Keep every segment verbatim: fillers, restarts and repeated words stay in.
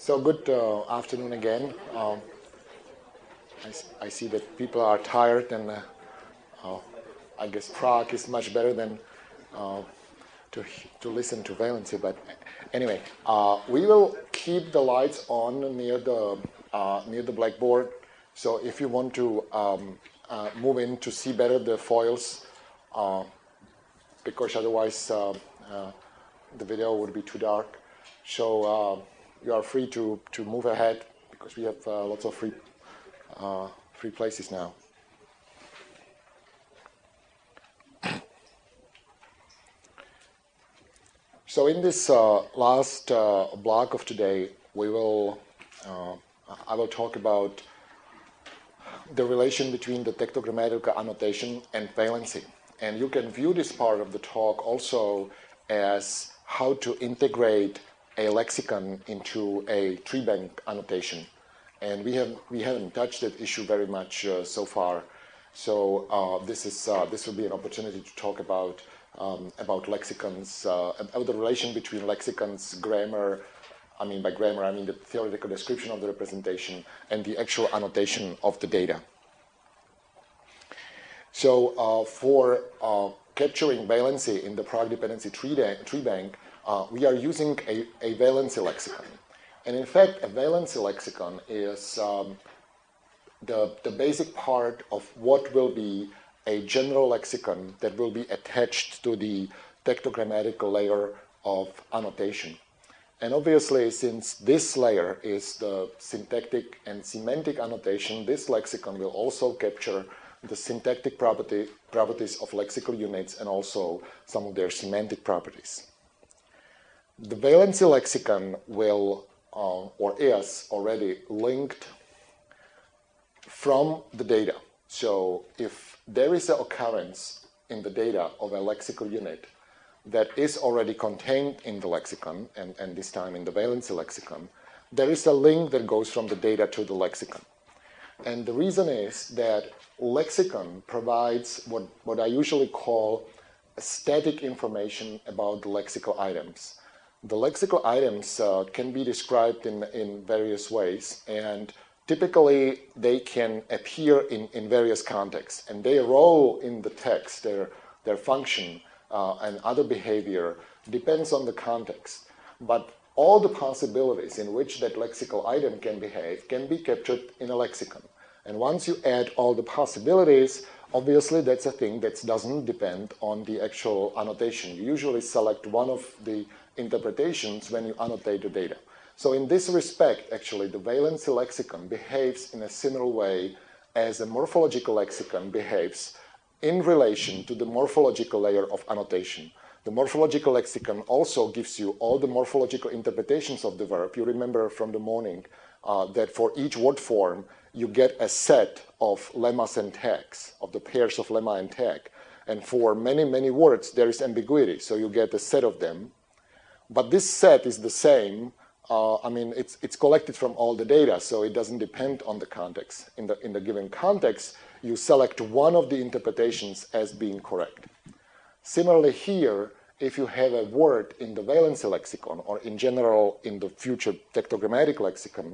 So good uh, afternoon again. Um, I, I see that people are tired, and uh, uh, I guess Prague is much better than uh, to to listen to valency. But anyway, uh, we will keep the lights on near the uh, near the blackboard. So if you want to um, uh, move in to see better the foils, uh, because otherwise uh, uh, the video would be too dark. So uh, you are free to, to move ahead because we have uh, lots of free uh, free places now. So in this uh, last uh, block of today, we will uh, I will talk about the relation between the tectogrammatical annotation and valency. And you can view this part of the talk also as how to integrate a lexicon into a tree bank annotation. And we have we haven't touched that issue very much uh, so far. So uh, this is uh, this will be an opportunity to talk about um, about lexicons, uh, about the relation between lexicons, grammar. I mean by grammar, I mean the theoretical description of the representation and the actual annotation of the data. So uh, for uh, capturing valency in the Prague dependency tree, tree bank, uh, we are using a, a valency lexicon. And in fact, a valency lexicon is um, the, the basic part of what will be a general lexicon that will be attached to the tectogrammatical layer of annotation. And obviously, since this layer is the syntactic and semantic annotation, this lexicon will also capture the syntactic property, properties of lexical units and also some of their semantic properties. The valency lexicon will, uh, or is already linked from the data. So if there is an occurrence in the data of a lexical unit that is already contained in the lexicon, and, and this time in the valency lexicon, there is a link that goes from the data to the lexicon. And the reason is that lexicon provides what, what I usually call static information about the lexical items. The lexical items uh, can be described in, in various ways, and typically they can appear in, in various contexts, and their role in the text, their, their function, Uh, and other behavior depends on the context. But all the possibilities in which that lexical item can behave can be captured in a lexicon. And once you add all the possibilities, obviously that's a thing that doesn't depend on the actual annotation. You usually select one of the interpretations when you annotate the data. So in this respect, actually, the valency lexicon behaves in a similar way as a morphological lexicon behaves in relation to the morphological layer of annotation. The morphological lexicon also gives you all the morphological interpretations of the verb. You remember from the morning uh, that for each word form, you get a set of lemmas and tags, of the pairs of lemma and tag. And for many, many words, there is ambiguity, so you get a set of them. But this set is the same. Uh, I mean, it's, it's collected from all the data, so it doesn't depend on the context. In the, in the given context, you select one of the interpretations as being correct. Similarly here, if you have a word in the valency lexicon, or in general in the future tectogrammatic lexicon,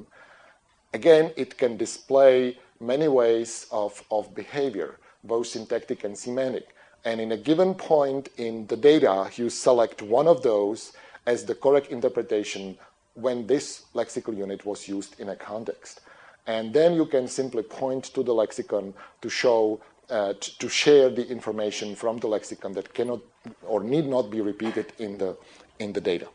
again, it can display many ways of, of behavior, both syntactic and semantic. And in a given point in the data, you select one of those as the correct interpretation when this lexical unit was used in a context. And then you can simply point to the lexicon to show, uh, to share the information from the lexicon that cannot or need not be repeated in the, in the data.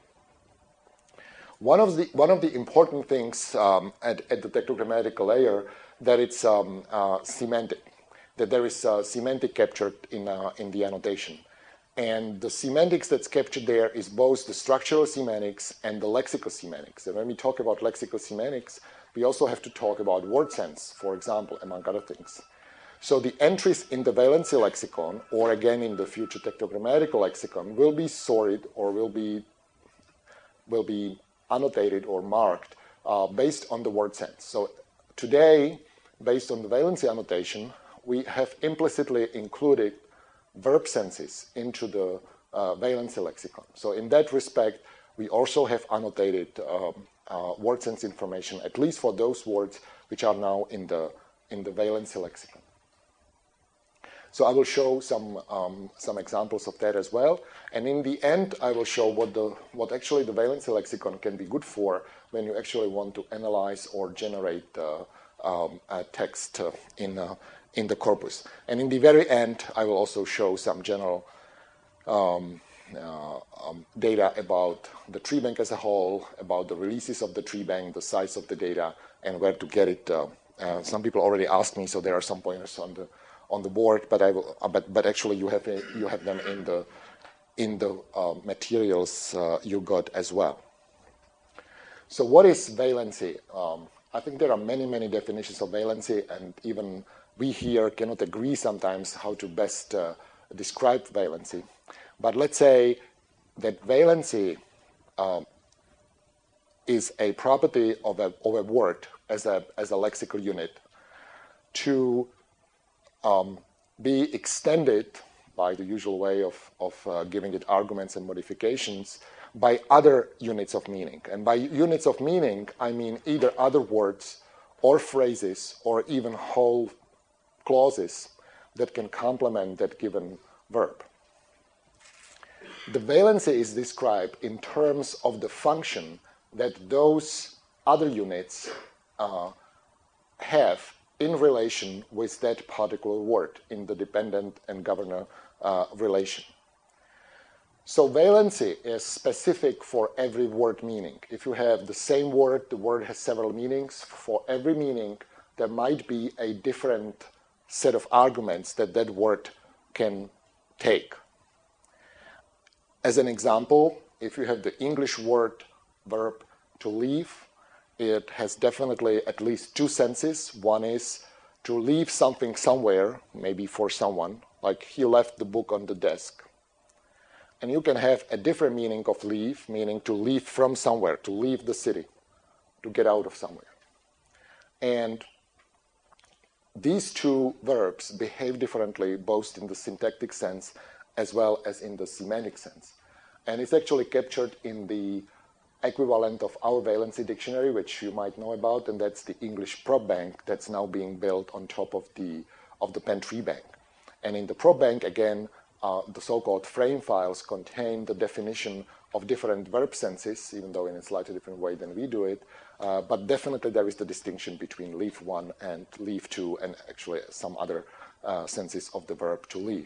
One of the, one of the important things um, at, at the tectogrammatical layer that it's um, uh, semantic, that there is uh, semantic captured in, uh, in the annotation. And the semantics that's captured there is both the structural semantics and the lexical semantics. And when we talk about lexical semantics, we also have to talk about word sense, for example, among other things. So the entries in the valency lexicon, or again in the future tectogrammatical lexicon, will be sorted or will be, will be annotated or marked uh, based on the word sense. So today, based on the valency annotation, we have implicitly included verb senses into the uh, valency lexicon. So in that respect, we also have annotated um, uh, word sense information, at least for those words which are now in the, in the valency lexicon. So I will show some, um, some examples of that as well. And in the end, I will show what, the, what actually the valency lexicon can be good for when you actually want to analyze or generate uh, um, a text uh, in, uh, in the corpus. And in the very end, I will also show some general um, uh, um, data about the tree bank as a whole, about the releases of the tree bank, the size of the data, and where to get it. Uh, uh, some people already asked me, so there are some pointers on the on the board, but I will, uh, but but actually you have a, you have them in the in the uh, materials uh, you got as well. So what is valency? Um, I think there are many many definitions of valency, and even we here cannot agree sometimes how to best uh, describe valency. But let's say that valency uh, is a property of a of a word as a as a lexical unit to Um, be extended by the usual way of, of uh, giving it arguments and modifications by other units of meaning. And by units of meaning, I mean either other words or phrases or even whole clauses that can complement that given verb. The valency is described in terms of the function that those other units uh, have in relation with that particular word in the dependent and governor uh, relation. So valency is specific for every word meaning. If you have the same word, the word has several meanings. For every meaning, there might be a different set of arguments that that word can take. As an example, if you have the English word verb to leave, it has definitely at least two senses. One is to leave something somewhere, maybe for someone, like he left the book on the desk. And you can have a different meaning of leave, meaning to leave from somewhere, to leave the city, to get out of somewhere. And these two verbs behave differently, both in the syntactic sense as well as in the semantic sense. And it's actually captured in the equivalent of our valency dictionary, which you might know about, and that's the English prop bank that's now being built on top of the of the Penn Tree Bank. And in the prop bank, again, uh, the so-called frame files contain the definition of different verb senses, even though in a slightly different way than we do it. Uh, but definitely there is the distinction between leave one and leave two, and actually some other uh, senses of the verb to leave.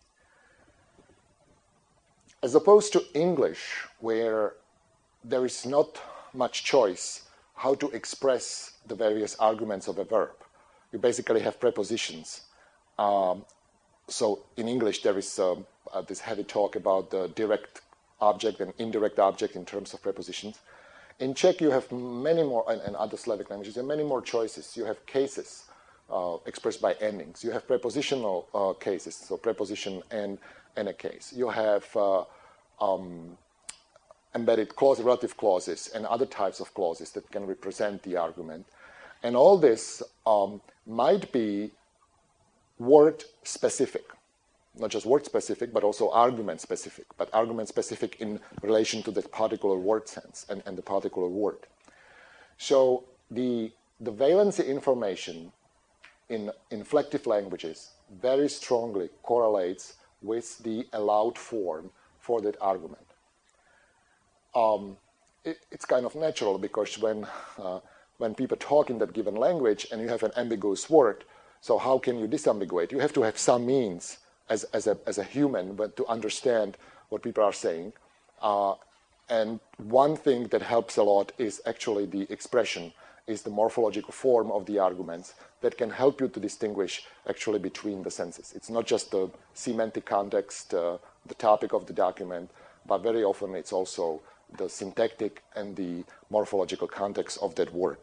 As opposed to English, where there is not much choice how to express the various arguments of a verb. You basically have prepositions. Um, so in English, there is um, uh, this heavy talk about the direct object and indirect object in terms of prepositions. In Czech, you have many more, and, and other Slavic languages, you have many more choices. You have cases uh, expressed by endings. You have prepositional uh, cases, so preposition and, and a case. You have uh, um, embedded clause, relative clauses, and other types of clauses that can represent the argument. And all this um, might be word-specific, not just word-specific, but also argument-specific, but argument-specific in relation to the particular word sense and, and the particular word. So the, the valency information in inflective languages very strongly correlates with the allowed form for that argument. Um, it, it's kind of natural, because when, uh, when people talk in that given language and you have an ambiguous word, so how can you disambiguate? You have to have some means as, as, a, as a human but to understand what people are saying. Uh, and one thing that helps a lot is actually the expression, is the morphological form of the arguments that can help you to distinguish actually between the senses. It's not just the semantic context, uh, the topic of the document, but very often it's also the syntactic and the morphological context of that word.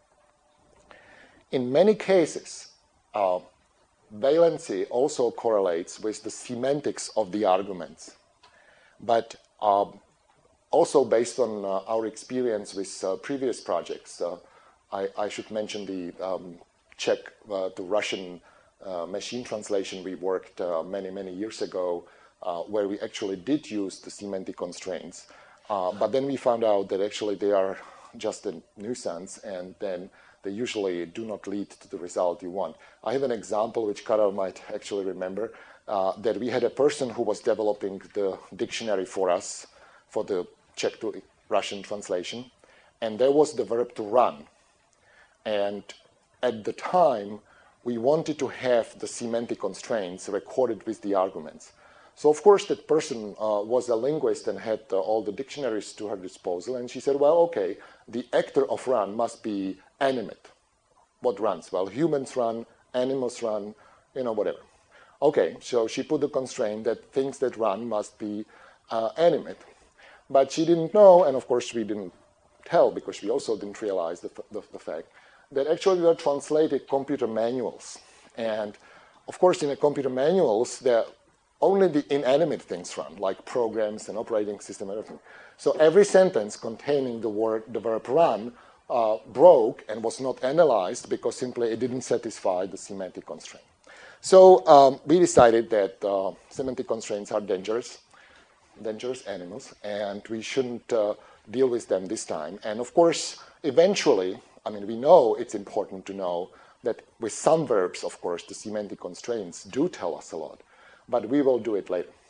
In many cases, uh, valency also correlates with the semantics of the arguments. But uh, also based on uh, our experience with uh, previous projects, uh, I, I should mention the um, Czech uh, to Russian uh, machine translation we worked uh, many, many years ago, uh, where we actually did use the semantic constraints. Uh, but then we found out that actually they are just a nuisance, and then they usually do not lead to the result you want. I have an example which Karel might actually remember, uh, that we had a person who was developing the dictionary for us for the Czech to Russian translation, and there was the verb to run. And at the time, we wanted to have the semantic constraints recorded with the arguments. So of course that person uh, was a linguist and had uh, all the dictionaries to her disposal, and she said, well, okay, the actor of run must be animate. What runs? Well, humans run, animals run, you know, whatever. Okay, so she put the constraint that things that run must be uh, animate. But she didn't know, and of course we didn't tell because we also didn't realize the, the, the fact that actually we are translating computer manuals. And of course in the computer manuals, there only the inanimate things run, like programs and operating system and everything. So every sentence containing the word, the verb run, uh, broke and was not analyzed because simply it didn't satisfy the semantic constraint. So um, we decided that uh, semantic constraints are dangerous, dangerous animals, and we shouldn't uh, deal with them this time. And of course, eventually, I mean, we know it's important to know that with some verbs, of course, the semantic constraints do tell us a lot. But we will do it later.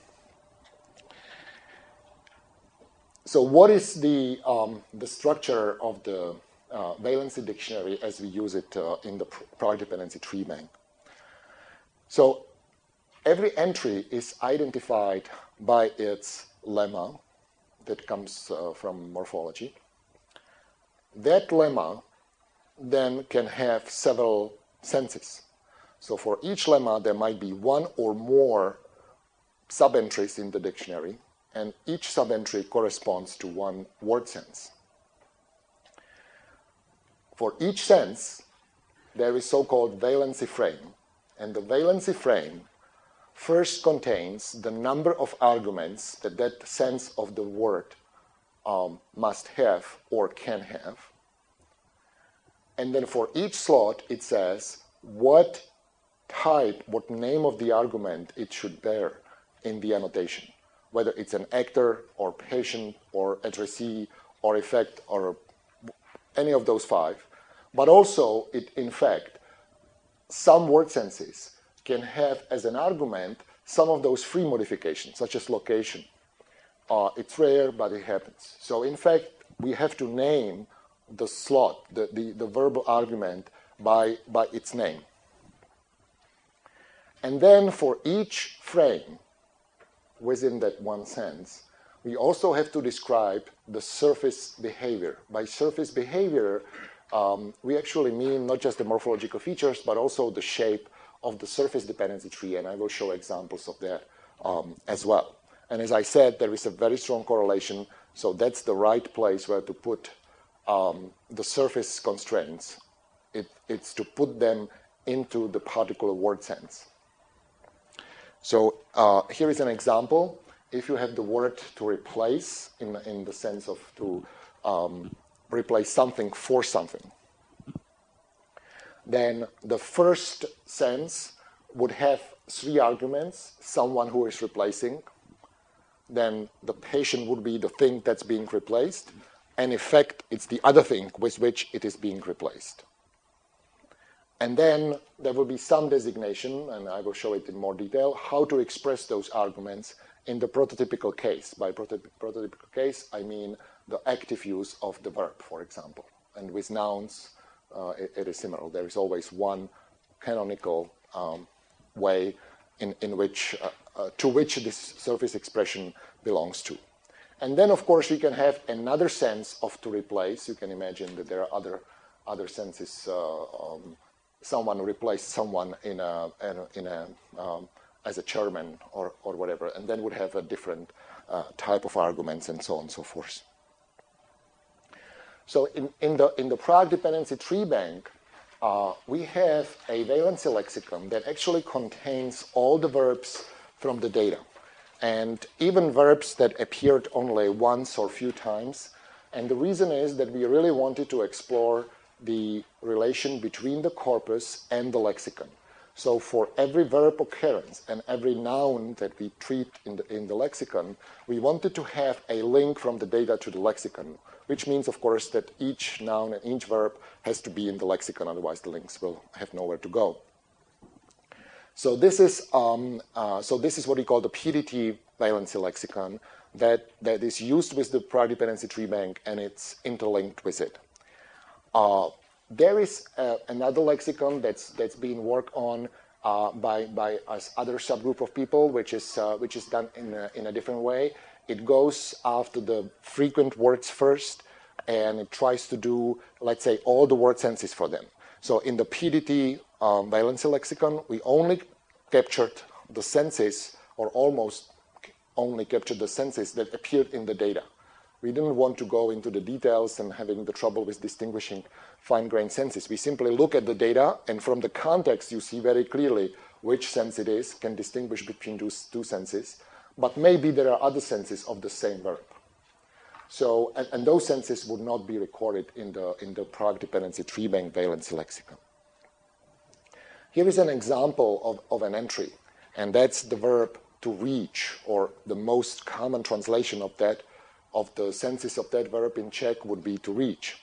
So what is the, um, the structure of the uh, valency dictionary as we use it uh, in the product dependency tree bank? So every entry is identified by its lemma that comes uh, from morphology. That lemma then can have several senses. So for each lemma, there might be one or more sub-entries in the dictionary, and each sub-entry corresponds to one word sense. For each sense, there is so-called valency frame, and the valency frame first contains the number of arguments that that sense of the word um, must have or can have. And then for each slot, it says what type, what name of the argument it should bear in the annotation, whether it's an actor or patient or addressee or effect or any of those five. But also, it, in fact, some word senses can have as an argument some of those free modifications, such as location. Uh, it's rare, but it happens. So in fact, we have to name the slot, the, the, the verbal argument, by, by its name. And then for each frame within that one sense, we also have to describe the surface behavior. By surface behavior, um, we actually mean not just the morphological features, but also the shape of the surface dependency tree, and I will show examples of that um, as well. And as I said, there is a very strong correlation, so that's the right place where to put um, the surface constraints. It, it's to put them into the particular word sense. So uh, here is an example. If you have the word to replace, in, in the sense of to um, replace something for something, then the first sense would have three arguments: someone who is replacing, then the patient would be the thing that's being replaced, and effect, it's the other thing with which it is being replaced. And then there will be some designation, and I will show it in more detail, how to express those arguments in the prototypical case. By prototy- prototypical case, I mean the active use of the verb, for example. And with nouns, uh, it, it is similar. There is always one canonical um, way in, in which, uh, uh, to which this surface expression belongs to. And then, of course, we can have another sense of to replace. You can imagine that there are other, other senses. Uh, um, someone replaced someone in a, in a, um, as a chairman or, or whatever, and then would have a different uh, type of arguments and so on and so forth. So in, in, the, in the product dependency tree bank, uh, we have a valency lexicon that actually contains all the verbs from the data, and even verbs that appeared only once or few times. And the reason is that we really wanted to explore the relation between the corpus and the lexicon. So for every verb occurrence and every noun that we treat in the, in the lexicon, we wanted to have a link from the data to the lexicon. which means, of course, that each noun and each verb has to be in the lexicon, otherwise the links will have nowhere to go. So this is, um, uh, so this is what we call the P D T valency lexicon that, that is used with the prior dependency tree bank, and it's interlinked with it. Uh, there is uh, another lexicon that's, that's being worked on uh, by, by us other subgroup of people, which is, uh, which is done in a, in a different way. It goes after the frequent words first, and it tries to do, let's say, all the word senses for them. So in the P D T um, valency lexicon, we only captured the senses, or almost only captured the senses that appeared in the data. We didn't want to go into the details and having the trouble with distinguishing fine-grained senses. We simply look at the data, and from the context, you see very clearly which sense it is, can distinguish between those two senses, but maybe there are other senses of the same verb. So, and, and those senses would not be recorded in the, in the product dependency tree bank valency lexicon. Here is an example of, of an entry, and that's the verb to reach, or the most common translation of that, of the senses of that verb in Czech would be to reach.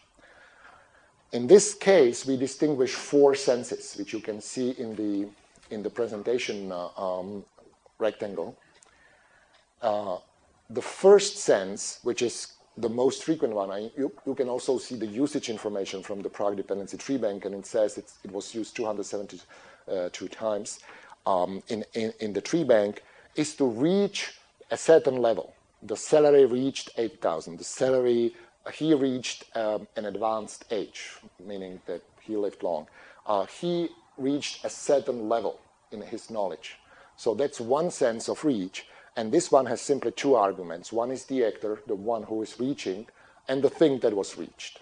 In this case, we distinguish four senses, which you can see in the, in the presentation uh, um, rectangle. Uh, the first sense, which is the most frequent one, I, you, you can also see the usage information from the product dependency tree bank, and it says it's, it was used two hundred seventy-two times um, in, in, in the tree bank, is to reach a certain level. The salary reached eight thousand. The salary, uh, he reached um, an advanced age, meaning that he lived long. Uh, he reached a certain level in his knowledge. So that's one sense of reach. And this one has simply two arguments. One is the actor, the one who is reaching, and the thing that was reached.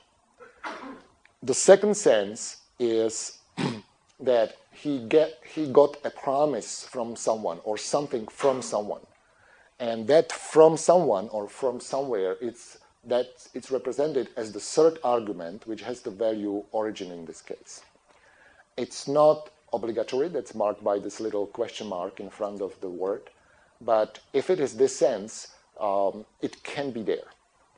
The second sense is that he, get, he got a promise from someone or something from someone. And that from someone or from somewhere, it's, that it's represented as the third argument, which has the value origin in this case. It's not obligatory. That's marked by this little question mark in front of the word. But if it is this sense, um, it can be there.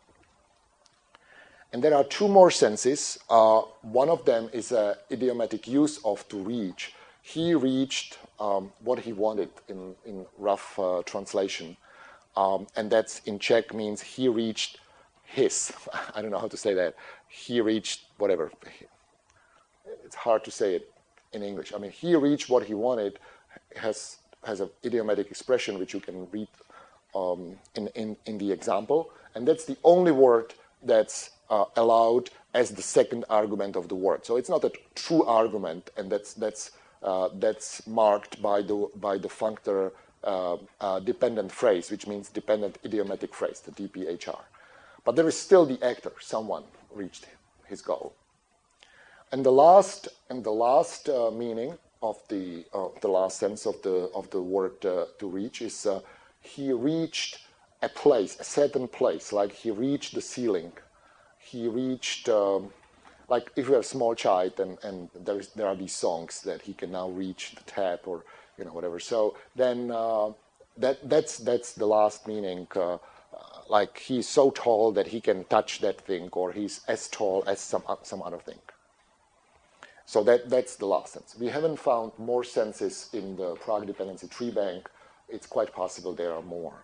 And there are two more senses. Uh, one of them is an idiomatic use of to reach. He reached um, what he wanted in, in rough uh, translation. Um, and that's in Czech means he reached his. I don't know how to say that. He reached whatever. It's hard to say it in English. I mean, he reached what he wanted has has an idiomatic expression which you can read um, in, in, in the example. And that's the only word that's uh, allowed as the second argument of the word. So it's not a true argument, and that's, that's, uh, that's marked by the, by the functor uh, uh, dependent phrase, which means dependent idiomatic phrase, the D P H R. But there is still the actor, someone reached his goal. And the last, and the last uh, meaning of the, uh, the last sense of the, of the word uh, to reach is uh, he reached a place, a certain place, like he reached the ceiling. He reached, um, like if you have a small child and, and there, is, there are these songs that he can now reach the tap or you know whatever. So then uh, that, that's, that's the last meaning, uh, uh, like he's so tall that he can touch that thing, or he's as tall as some, some other thing. So that, that's the last sense. We haven't found more senses in the product dependency tree bank. It's quite possible there are more.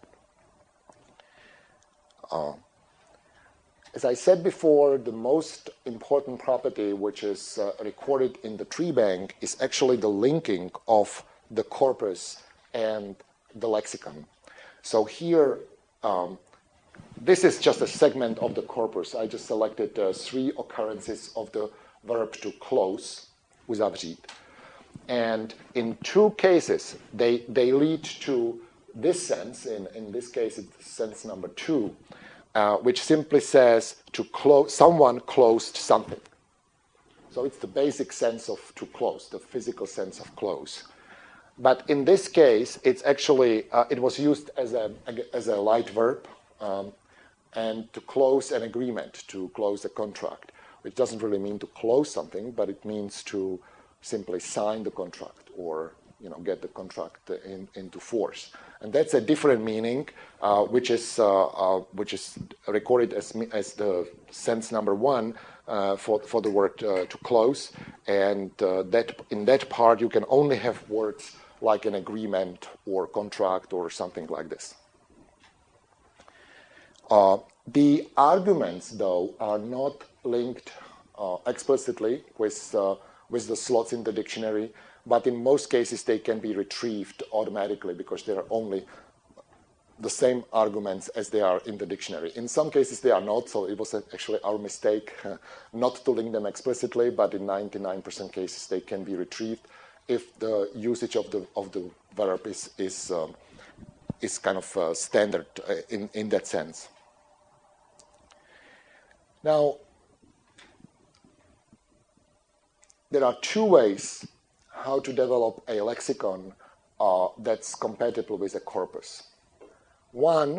Uh, as I said before, the most important property which is uh, recorded in the tree bank is actually the linking of the corpus and the lexicon. So here, um, this is just a segment of the corpus. I just selected uh, three occurrences of the verb to close, uzavřít. And in two cases, they, they lead to this sense. In, in this case, it's sense number two, uh, which simply says to close, someone closed something. So it's the basic sense of to close, the physical sense of close. But in this case, it's actually, uh, it was used as a, as a light verb, um, and to close an agreement, to close a contract. Which doesn't really mean to close something, but it means to simply sign the contract or you know, get the contract in, into force. And that's a different meaning, uh, which is uh, uh, which is recorded as as the sense number one uh, for for the word uh, to close. And uh, that in that part you can only have words like an agreement or contract or something like this. Uh, the arguments, though, are not linked uh, explicitly with uh, with the slots in the dictionary. But in most cases, they can be retrieved automatically because they are only the same arguments as they are in the dictionary. In some cases, they are not, so it was actually our mistake uh, not to link them explicitly, but in ninety-nine percent cases, they can be retrieved if the usage of the, of the verb is, is, um, is kind of uh, standard uh, in, in that sense. Now, there are two ways how to develop a lexicon uh, that's compatible with a corpus. One,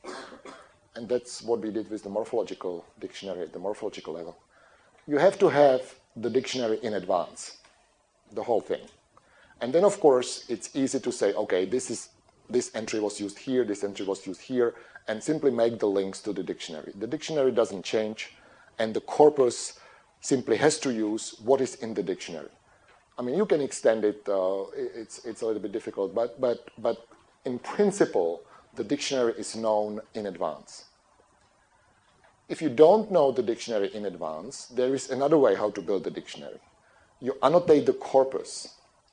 and that's what we did with the morphological dictionary at the morphological level, you have to have the dictionary in advance, the whole thing. And then, of course, it's easy to say, okay, this is this entry was used here, this entry was used here, and simply make the links to the dictionary. The dictionary doesn't change, and the corpus simply has to use what is in the dictionary. I mean, you can extend it. Uh, it's it's a little bit difficult, but but but in principle, the dictionary is known in advance. If you don't know the dictionary in advance, there is another way how to build the dictionary. You annotate the corpus,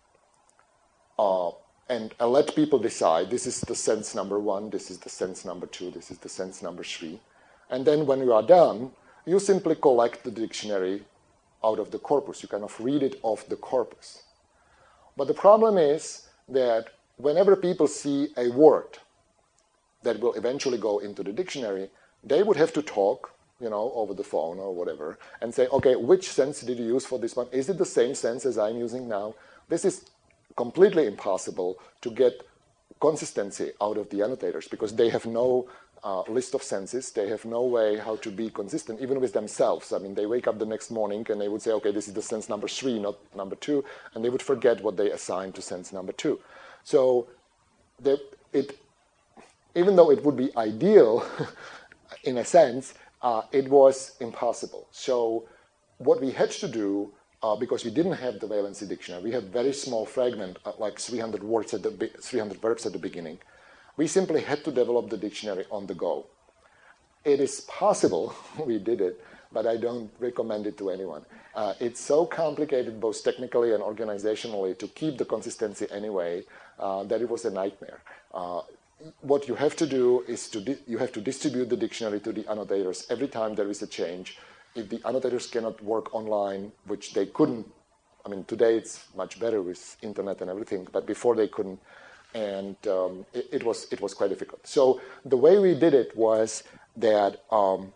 uh, and uh, let people decide. This is the sense number one. This is the sense number two. This is the sense number three, and then when you are done, you simply collect the dictionary out of the corpus. You kind of read it off the corpus. But the problem is that whenever people see a word that will eventually go into the dictionary, they would have to talk, you know, over the phone or whatever, and say, okay, which sense did you use for this one? Is it the same sense as I'm using now? This is completely impossible to get consistency out of the annotators because they have no Uh, list of senses. They have no way how to be consistent, even with themselves. I mean, they wake up the next morning and they would say, okay, this is the sense number three, not number two, and they would forget what they assigned to sense number two. So they, it, even though it would be ideal, in a sense, uh, it was impossible. So what we had to do, uh, because we didn't have the valency dictionary, we had very small fragment, uh, like three hundred words at the three hundred verbs at the beginning. We simply had to develop the dictionary on the go. It is possible, we did it, but I don't recommend it to anyone. Uh, it's so complicated, both technically and organizationally, to keep the consistency anyway, uh, that it was a nightmare. Uh, what you have to do is to di- you have to distribute the dictionary to the annotators every time there is a change. If the annotators cannot work online, which they couldn't, I mean, today it's much better with internet and everything, but before they couldn't, and um, it, it was it was quite difficult. So the way we did it was that um,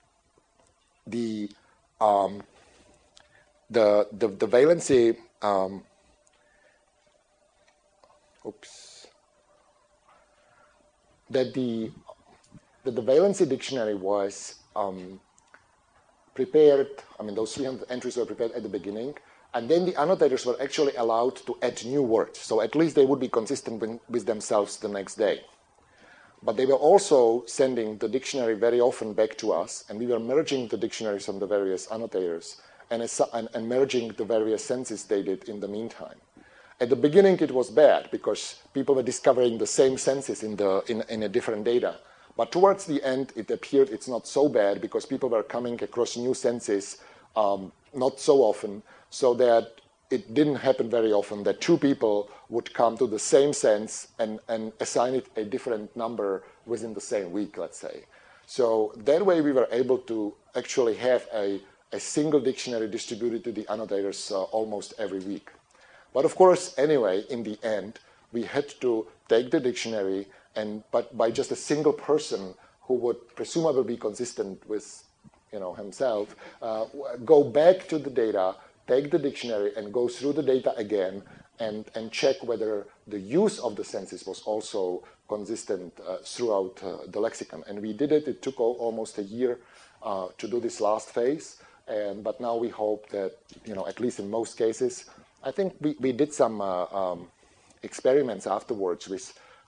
the, um, the the the valency um, oops that the that the valency dictionary was um, prepared. I mean, those three hundred entries were prepared at the beginning. And then the annotators were actually allowed to add new words. So at least they would be consistent with, with themselves the next day. But they were also sending the dictionary very often back to us, and we were merging the dictionaries from the various annotators and, and, and merging the various senses they did in the meantime. At the beginning, it was bad because people were discovering the same senses in, the, in, in a different data. But towards the end, it appeared it's not so bad because people were coming across new senses um, not so often, so that it didn't happen very often that two people would come to the same sense and, and assign it a different number within the same week, let's say. So that way we were able to actually have a, a single dictionary distributed to the annotators uh, almost every week. But of course, anyway, in the end, we had to take the dictionary and, but by just a single person who would presumably be consistent with, you know, himself, uh, go back to the data, take the dictionary and go through the data again and, and check whether the use of the senses was also consistent uh, throughout uh, the lexicon. And we did it. It took all, almost a year uh, to do this last phase. And, but now we hope that, you know, at least in most cases, I think we, we did some uh, um, experiments afterwards with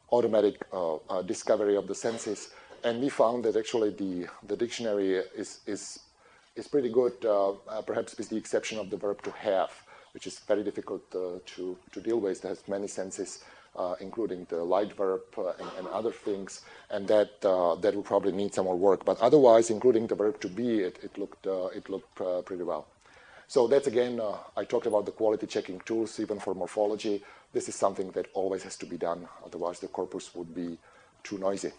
automatic uh, uh, discovery of the senses. And we found that actually the, the dictionary is, is, is pretty good, uh, uh, perhaps with the exception of the verb to have, which is very difficult uh, to, to deal with. It has many senses, uh, including the light verb uh, and, and other things, and that, uh, that will probably need some more work. But otherwise, including the verb to be, it, it looked, uh, it looked uh, pretty well. So that's, again, uh, I talked about the quality checking tools, even for morphology. This is something that always has to be done, otherwise the corpus would be too noisy.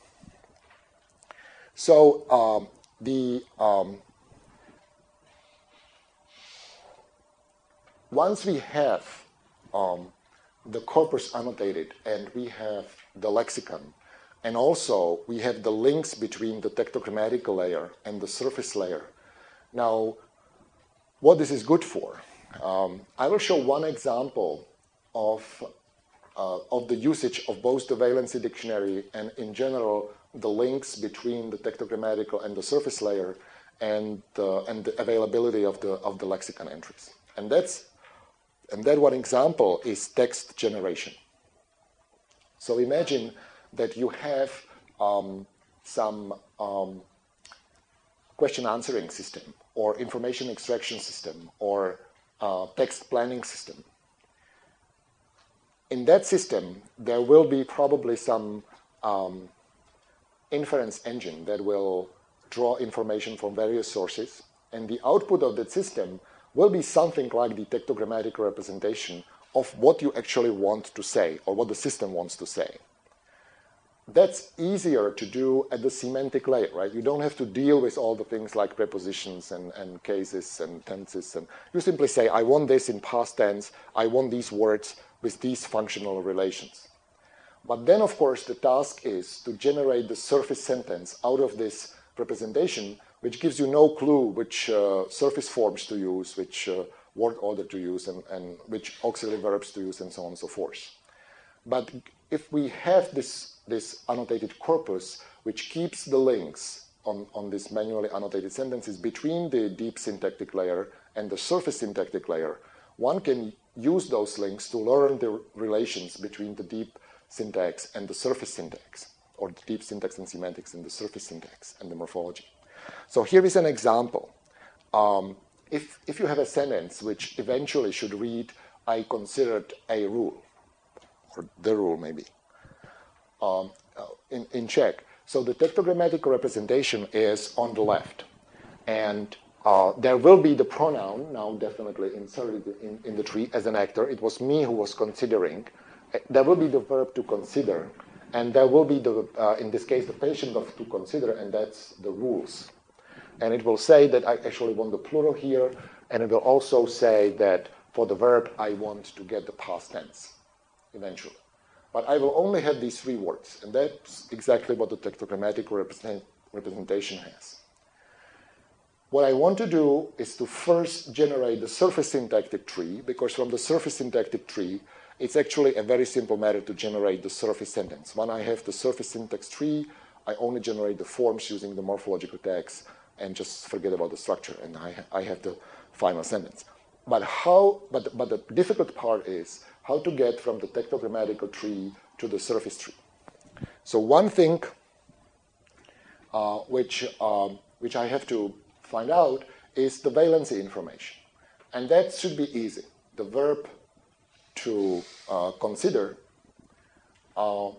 So um, the um, once we have um, the corpus annotated and we have the lexicon, and also we have the links between the tectogrammatical layer and the surface layer. Now, what this is good for. Um, I will show one example of, uh, of the usage of both the valency dictionary and, in general, the links between the tectogrammatical and the surface layer and, uh, and the availability of the, of the lexicon entries. And, that's, and that one example is text generation. So imagine that you have um, some um, question answering system, or information extraction system, or uh, text planning system. In that system, there will be probably some um, inference engine that will draw information from various sources, and the output of that system will be something like the tectogrammatical representation of what you actually want to say, or what the system wants to say. That's easier to do at the semantic layer, right? You don't have to deal with all the things like prepositions and, and cases and tenses. And you simply say, I want this in past tense. I want these words with these functional relations. But then, of course, the task is to generate the surface sentence out of this representation, which gives you no clue which uh, surface forms to use, which uh, word order to use, and, and which auxiliary verbs to use, and so on and so forth. But if we have this, this annotated corpus, which keeps the links on, on these manually annotated sentences between the deep syntactic layer and the surface syntactic layer, one can use those links to learn the relations between the deep syntax and the surface syntax, or the deep syntax and semantics and the surface syntax and the morphology. So here is an example. Um, if, if you have a sentence which eventually should read, I considered a rule, or the rule maybe, um, in, in Czech. So the tectogrammatical representation is on the left. And uh, there will be the pronoun now definitely inserted in, in the tree as an actor. It was me who was considering. There will be the verb to consider. And there will be, the, uh, in this case, the patient of to consider, and that's the rules. And it will say that I actually want the plural here. And it will also say that for the verb, I want to get the past tense eventually. But I will only have these three words, and that's exactly what the tectogrammatical represent, representation has. What I want to do is to first generate the surface syntactic tree, because from the surface syntactic tree, it's actually a very simple matter to generate the surface sentence. When I have the surface syntax tree, I only generate the forms using the morphological tags and just forget about the structure, and I, I have the final sentence. But, how, but, but the difficult part is how to get from the tectogrammatical tree to the surface tree. So one thing uh, which, uh, which I have to find out is the valency information. And that should be easy. The verb to uh, consider uh,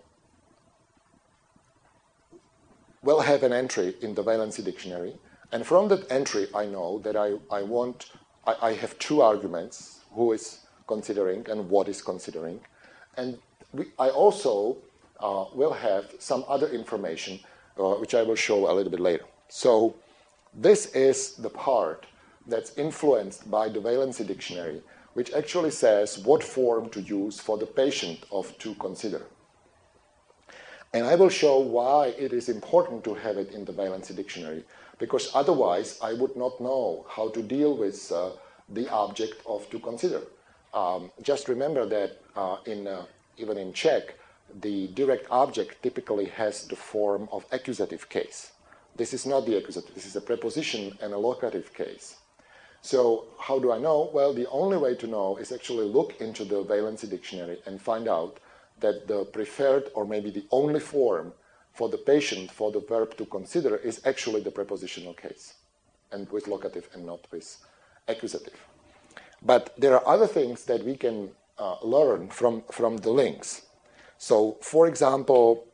will have an entry in the valency dictionary. And from that entry, I know that I, I want, I, I have two arguments, who is considering and what is considering. And we, I also uh, will have some other information, uh, which I will show a little bit later. So this is the part that's influenced by the valency dictionary, which actually says what form to use for the patient of to consider. And I will show why it is important to have it in the valency dictionary, because otherwise I would not know how to deal with uh, the object of to consider. Um, just remember that uh, in, uh, even in Czech, the direct object typically has the form of accusative case. This is not the accusative. This is a preposition and a locative case. So how do I know? Well, the only way to know is actually look into the valency dictionary and find out that the preferred or maybe the only form for the patient for the verb to consider is actually the prepositional case, and with locative and not with accusative. But there are other things that we can uh, learn from, from the links. So, for example,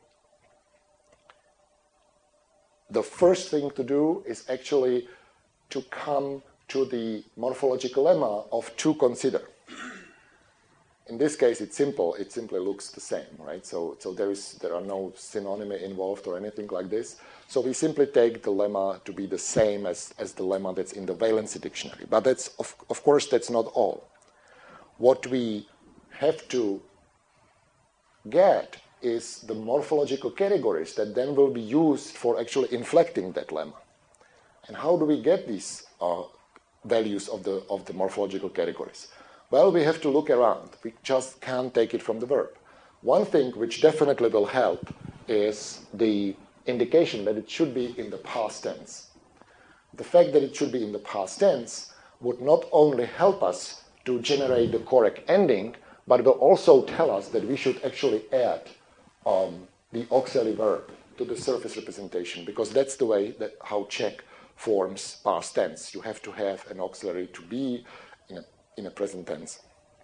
the first thing to do is actually to come to the morphological lemma of to consider. In this case, it's simple. It simply looks the same, right? So, so there is there are no synonymy involved or anything like this. So we simply take the lemma to be the same as, as the lemma that's in the valency dictionary. But that's of, of course that's not all. What we have to get is the morphological categories that then will be used for actually inflecting that lemma. And how do we get these uh, values of the of the morphological categories? Well, we have to look around. We just can't take it from the verb. One thing which definitely will help is the indication that it should be in the past tense. The fact that it should be in the past tense would not only help us to generate the correct ending, but will also tell us that we should actually add um, the auxiliary verb to the surface representation, because that's the way that how Czech forms past tense. You have to have an auxiliary to be in a in a present tense.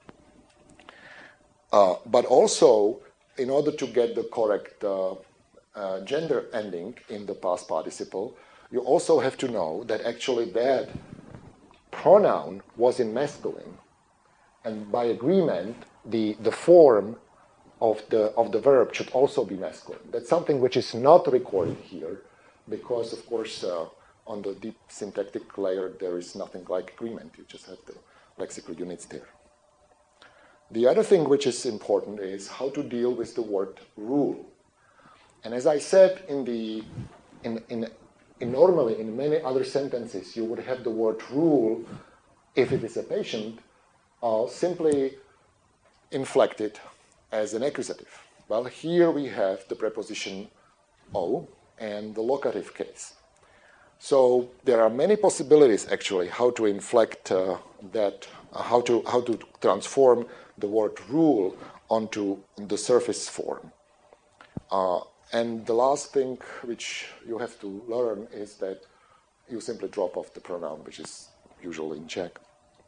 Uh, but also, in order to get the correct uh, uh, gender ending in the past participle, you also have to know that actually that pronoun was in masculine, and by agreement, the, the form of the, of the verb should also be masculine. That's something which is not recorded here, because, of course, uh, on the deep syntactic layer, there is nothing like agreement. You just have the lexical units there. The other thing which is important is how to deal with the word rule. And as I said, in the in, in, in normally in many other sentences, you would have the word rule, if it is a patient, uh, simply inflected as an accusative. Well, here we have the preposition o and the locative case. So there are many possibilities actually how to inflect uh, that, uh, how to how to transform the word rule onto the surface form. Uh, and the last thing which you have to learn is that you simply drop off the pronoun, which is usually in Czech.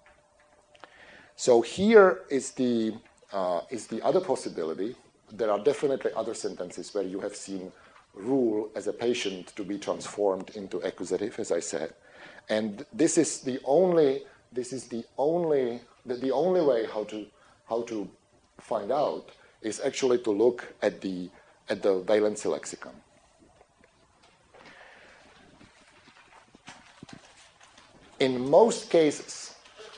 So here is the uh, is the other possibility. There are definitely other sentences where you have seen rule as a patient to be transformed into accusative, as I said, and this is the only this is the only the, the only way how to how to find out is actually to look at the at the valency lexicon. In most cases,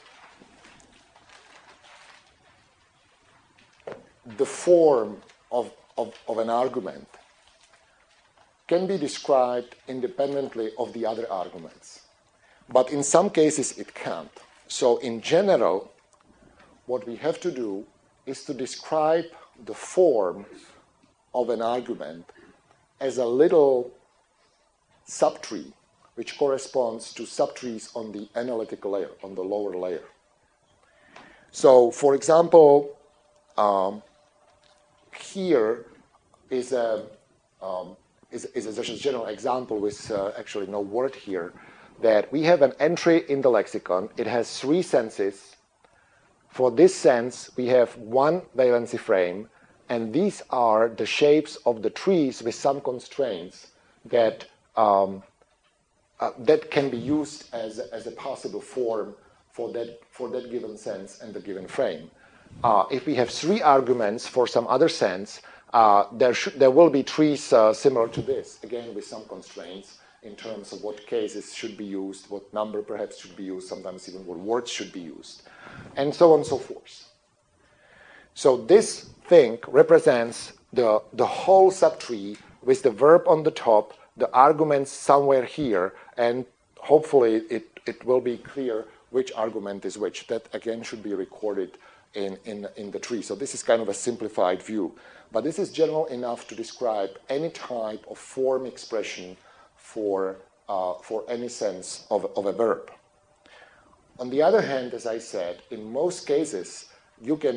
the form of, of, of an argument can be described independently of the other arguments. But in some cases, it can't. So in general, what we have to do is to describe the form of an argument as a little subtree, which corresponds to subtrees on the analytical layer, on the lower layer. So, for example, um, here is a um, is, is a just a general example with uh, actually no word here, that we have an entry in the lexicon. It has three senses. For this sense, we have one valency frame, and these are the shapes of the trees with some constraints that um, uh, that can be used as a, as a possible form for that for that given sense and the given frame. Uh, if we have three arguments for some other sense, uh, there should there will be trees uh, similar to this, again with some constraints in terms of what cases should be used, what number perhaps should be used, sometimes even what words should be used, and so on and so forth. So this thing represents the, the whole subtree with the verb on the top, the arguments somewhere here, and hopefully it, it will be clear which argument is which. That again should be recorded in, in, in the tree. So this is kind of a simplified view. But this is general enough to describe any type of form expression for, uh, for any sense of, of a verb. On the other hand, as I said, in most cases, you can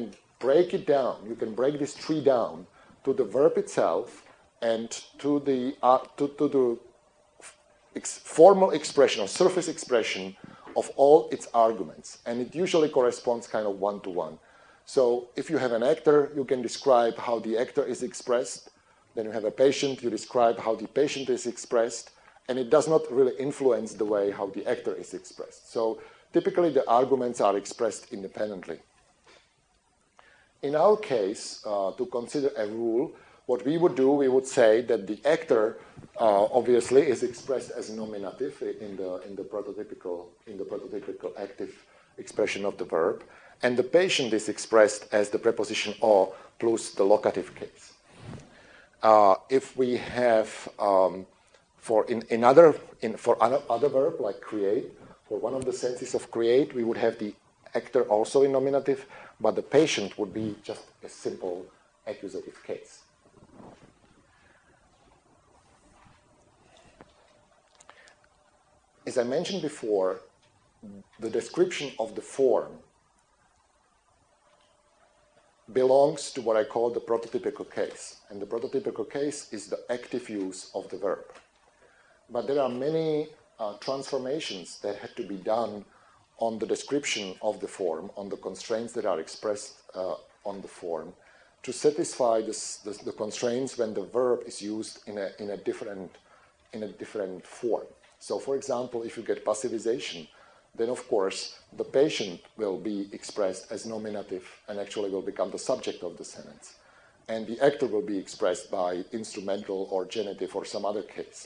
break it down. You can break this tree down to the verb itself and to the, uh, to, to the ex formal expression or surface expression of all its arguments. And it usually corresponds kind of one-to-one. So if you have an actor, you can describe how the actor is expressed. Then you have a patient, you describe how the patient is expressed. And it does not really influence the way how the actor is expressed. So typically the arguments are expressed independently. In our case, uh, to consider a rule, what we would do, we would say that the actor uh, obviously is expressed as nominative in the, in, the prototypical, in the prototypical active expression of the verb. And the patient is expressed as the preposition o plus the locative case. Uh, if we have, um, for, in, in other, in, for other, other verb like create, for one of the senses of create, we would have the actor also in nominative, but the patient would be just a simple accusative case. As I mentioned before, the description of the form belongs to what I call the prototypical case. And the prototypical case is the active use of the verb. But there are many uh, transformations that had to be done on the description of the form, on the constraints that are expressed uh, on the form, to satisfy this, this, the constraints when the verb is used in a, in a, different, in a different form. So for example, if you get passivization, then of course the patient will be expressed as nominative and actually will become the subject of the sentence. And the actor will be expressed by instrumental or genitive or some other case.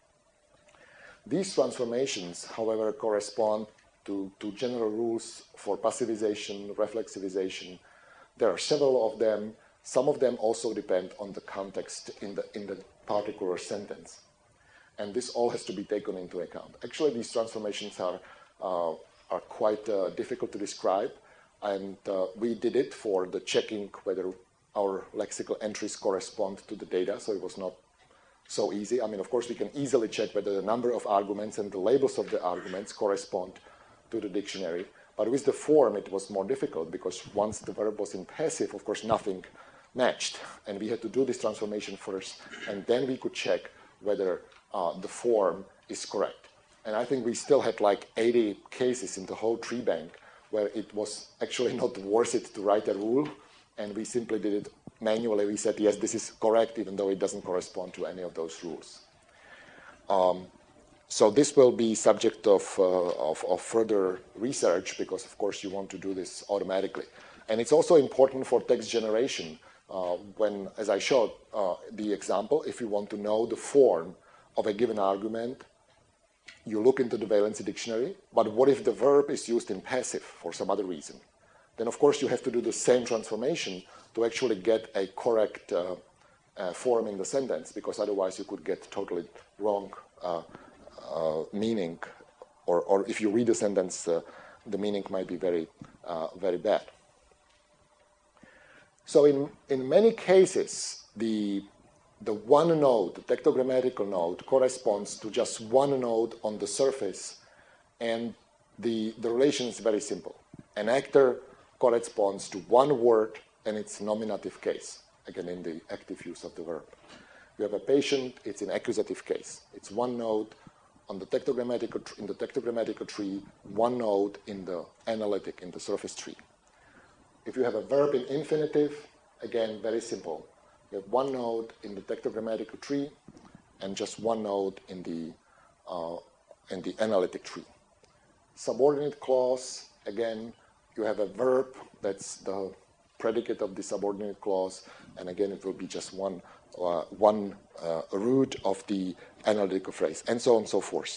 These transformations, however, correspond to, to general rules for passivization, reflexivization. There are several of them. Some of them also depend on the context in the, in the particular sentence. And this all has to be taken into account. Actually, these transformations are, uh, are quite uh, difficult to describe. And uh, we did it for the checking whether our lexical entries correspond to the data. So it was not so easy. I mean, of course, we can easily check whether the number of arguments and the labels of the arguments correspond to the dictionary. But with the form, it was more difficult because once the verb was in passive, of course, nothing matched. And we had to do this transformation first. And then we could check whether uh, the form is correct. And I think we still had like eighty cases in the whole tree bank where it was actually not worth it to write a rule. And we simply did it manually. We said, yes, this is correct, even though it doesn't correspond to any of those rules. Um, so this will be subject of, uh, of, of further research because, of course, you want to do this automatically. And it's also important for text generation uh, when, as I showed uh, the example, if you want to know the form of a given argument, you look into the valency dictionary. But what if the verb is used in passive for some other reason? Then, of course, you have to do the same transformation to actually get a correct uh, uh, form in the sentence, because otherwise you could get totally wrong uh, uh, meaning, or, or if you read the sentence, uh, the meaning might be very, uh, very bad. So in, in many cases, the, the one node, the tectogrammatical node, corresponds to just one node on the surface, and the, the relation is very simple. An actor corresponds to one word and its nominative case, again in the active use of the verb. You have a patient, it's in accusative case. It's one node on the tectogrammatical, in the tectogrammatical tree, one node in the analytic, in the surface tree. If you have a verb in infinitive, again, very simple. You have one node in the tectogrammatical tree and just one node in the, uh, in the analytic tree. Subordinate clause, again, you have a verb that's the predicate of the subordinate clause, and again, it will be just one, uh, one uh, root of the analytical phrase, and so on and so forth.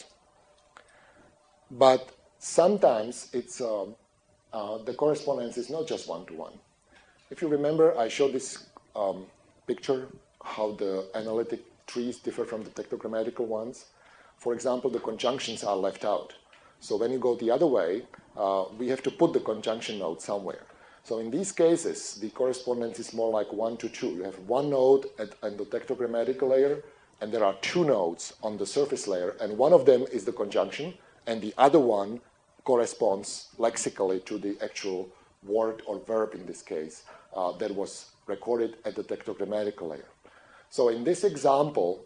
But sometimes it's, uh, uh, the correspondence is not just one-to-one. If you remember, I showed this um, picture, how the analytic trees differ from the tectogrammatical ones. For example, the conjunctions are left out. So when you go the other way, uh, we have to put the conjunction node somewhere. So in these cases, the correspondence is more like one to two. You have one node at, at the tectogrammatical layer, and there are two nodes on the surface layer, and one of them is the conjunction, and the other one corresponds lexically to the actual word or verb in this case uh, that was recorded at the tectogrammatical layer. So in this example,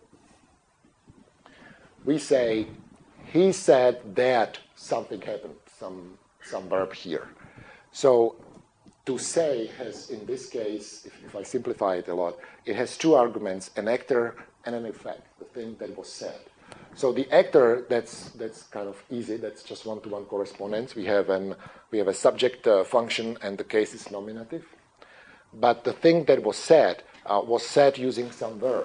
we say, he said that something happened, some, some verb here. So to say has, in this case, if, if I simplify it a lot, it has two arguments, an actor and an effect, the thing that was said. So the actor, that's, that's kind of easy. That's just one-to-one correspondence. We have, an, we have a subject uh, function, and the case is nominative. But the thing that was said uh, was said using some verb.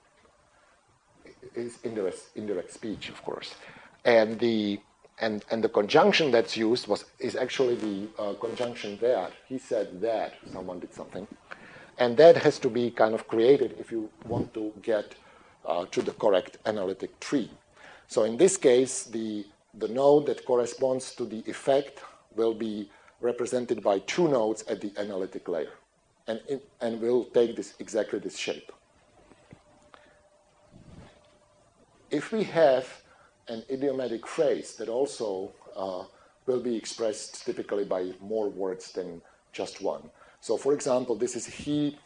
It's indirect, indirect speech, of course. And the, and, and the conjunction that's used was, is actually the uh, conjunction that. He said that someone did something. And that has to be kind of created if you want to get Uh, to the correct analytic tree. So in this case, the, the node that corresponds to the effect will be represented by two nodes at the analytic layer. And, it, and will take this, exactly this shape. If we have an idiomatic phrase that also uh, will be expressed typically by more words than just one. So for example, this is he,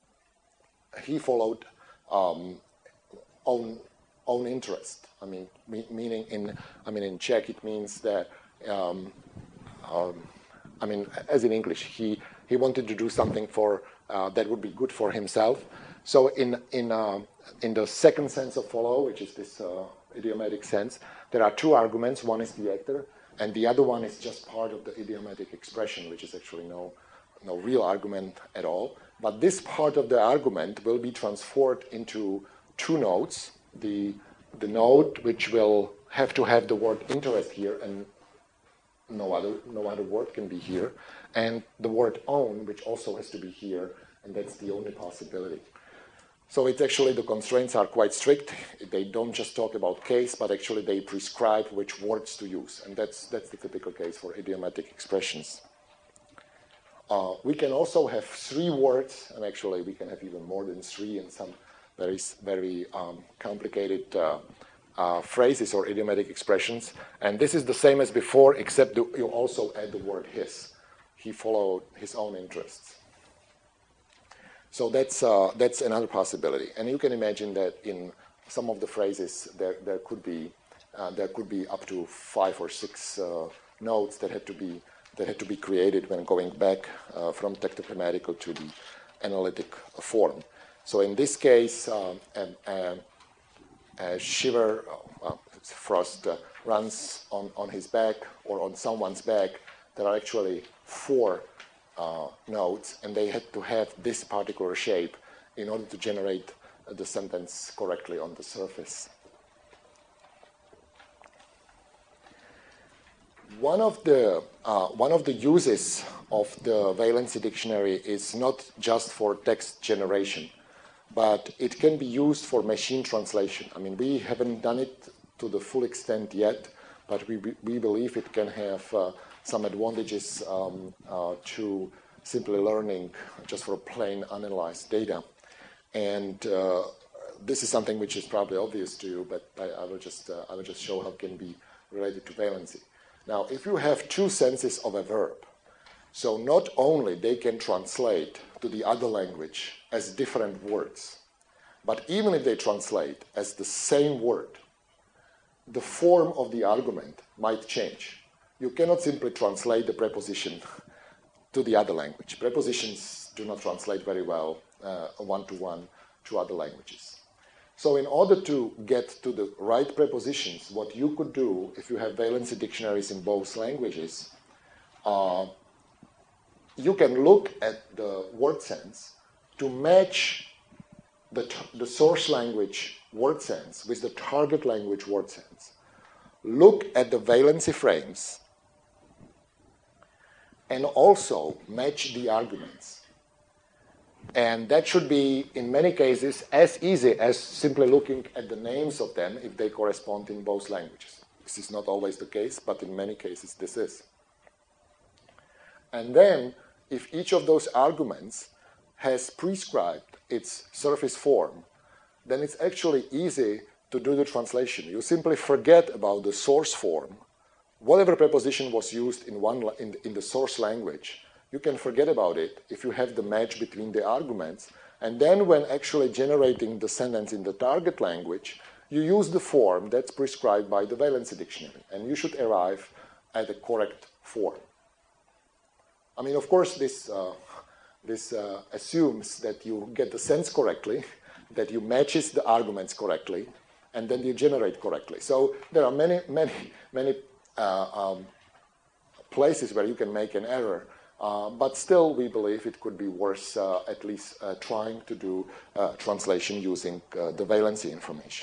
he followed um, Own, own interest. I mean, me, meaning in, I mean, in Czech it means that, um, um, I mean, as in English, he he wanted to do something for uh, that would be good for himself. So in in uh, in the second sense of follow, which is this uh, idiomatic sense, there are two arguments. One is the actor, and the other one is just part of the idiomatic expression, which is actually no no real argument at all. But this part of the argument will be transformed into two nodes, the, the node which will have to have the word interest here and no other, no other word can be here, and the word own, which also has to be here, and that's the only possibility. So it's actually, the constraints are quite strict. They don't just talk about case, but actually they prescribe which words to use, and that's, that's the typical case for idiomatic expressions. Uh, we can also have three words, and actually we can have even more than three in some very, very um, complicated uh, uh, phrases or idiomatic expressions. And this is the same as before, except you also add the word his. He followed his own interests. So that's, uh, that's another possibility. And you can imagine that in some of the phrases, there, there, could, be, uh, there could be up to five or six uh, nodes that had to be, that had to be created when going back uh, from tectogrammatical to the analytic form. So in this case, uh, a, a, a shiver, uh, frost uh, runs on, on his back or on someone's back. There are actually four uh, nodes, and they had to have this particular shape in order to generate uh, the sentence correctly on the surface. One of the, uh, one of the uses of the valency dictionary is not just for text generation, but it can be used for machine translation. I mean, we haven't done it to the full extent yet, but we, we believe it can have uh, some advantages um, uh, to simply learning just for plain analyzed data. And uh, this is something which is probably obvious to you, but I, I, will just, uh, I will just show how it can be related to valency. Now, if you have two senses of a verb, so not only they can translate to the other language as different words, but even if they translate as the same word, the form of the argument might change. You cannot simply translate the preposition to the other language. Prepositions do not translate very well uh, one-to-one to other languages. So in order to get to the right prepositions, what you could do if you have valency dictionaries in both languages, uh, you can look at the word sense to match the, the source language word sense with the target language word sense. Look at the valency frames and also match the arguments. And that should be, in many cases, as easy as simply looking at the names of them if they correspond in both languages. This is not always the case, but in many cases this is. And then, if each of those arguments has prescribed its surface form, then it's actually easy to do the translation. You simply forget about the source form. Whatever preposition was used in, one, in, in the source language, you can forget about it if you have the match between the arguments. And then when actually generating the sentence in the target language, you use the form that's prescribed by the valency dictionary. And you should arrive at a correct form. I mean, of course, this, uh, this uh, assumes that you get the sense correctly, that you matches the arguments correctly, and then you generate correctly. So there are many, many, many uh, um, places where you can make an error. Uh, but still, we believe it could be worth uh, at least uh, trying to do uh, translation using uh, the valency information.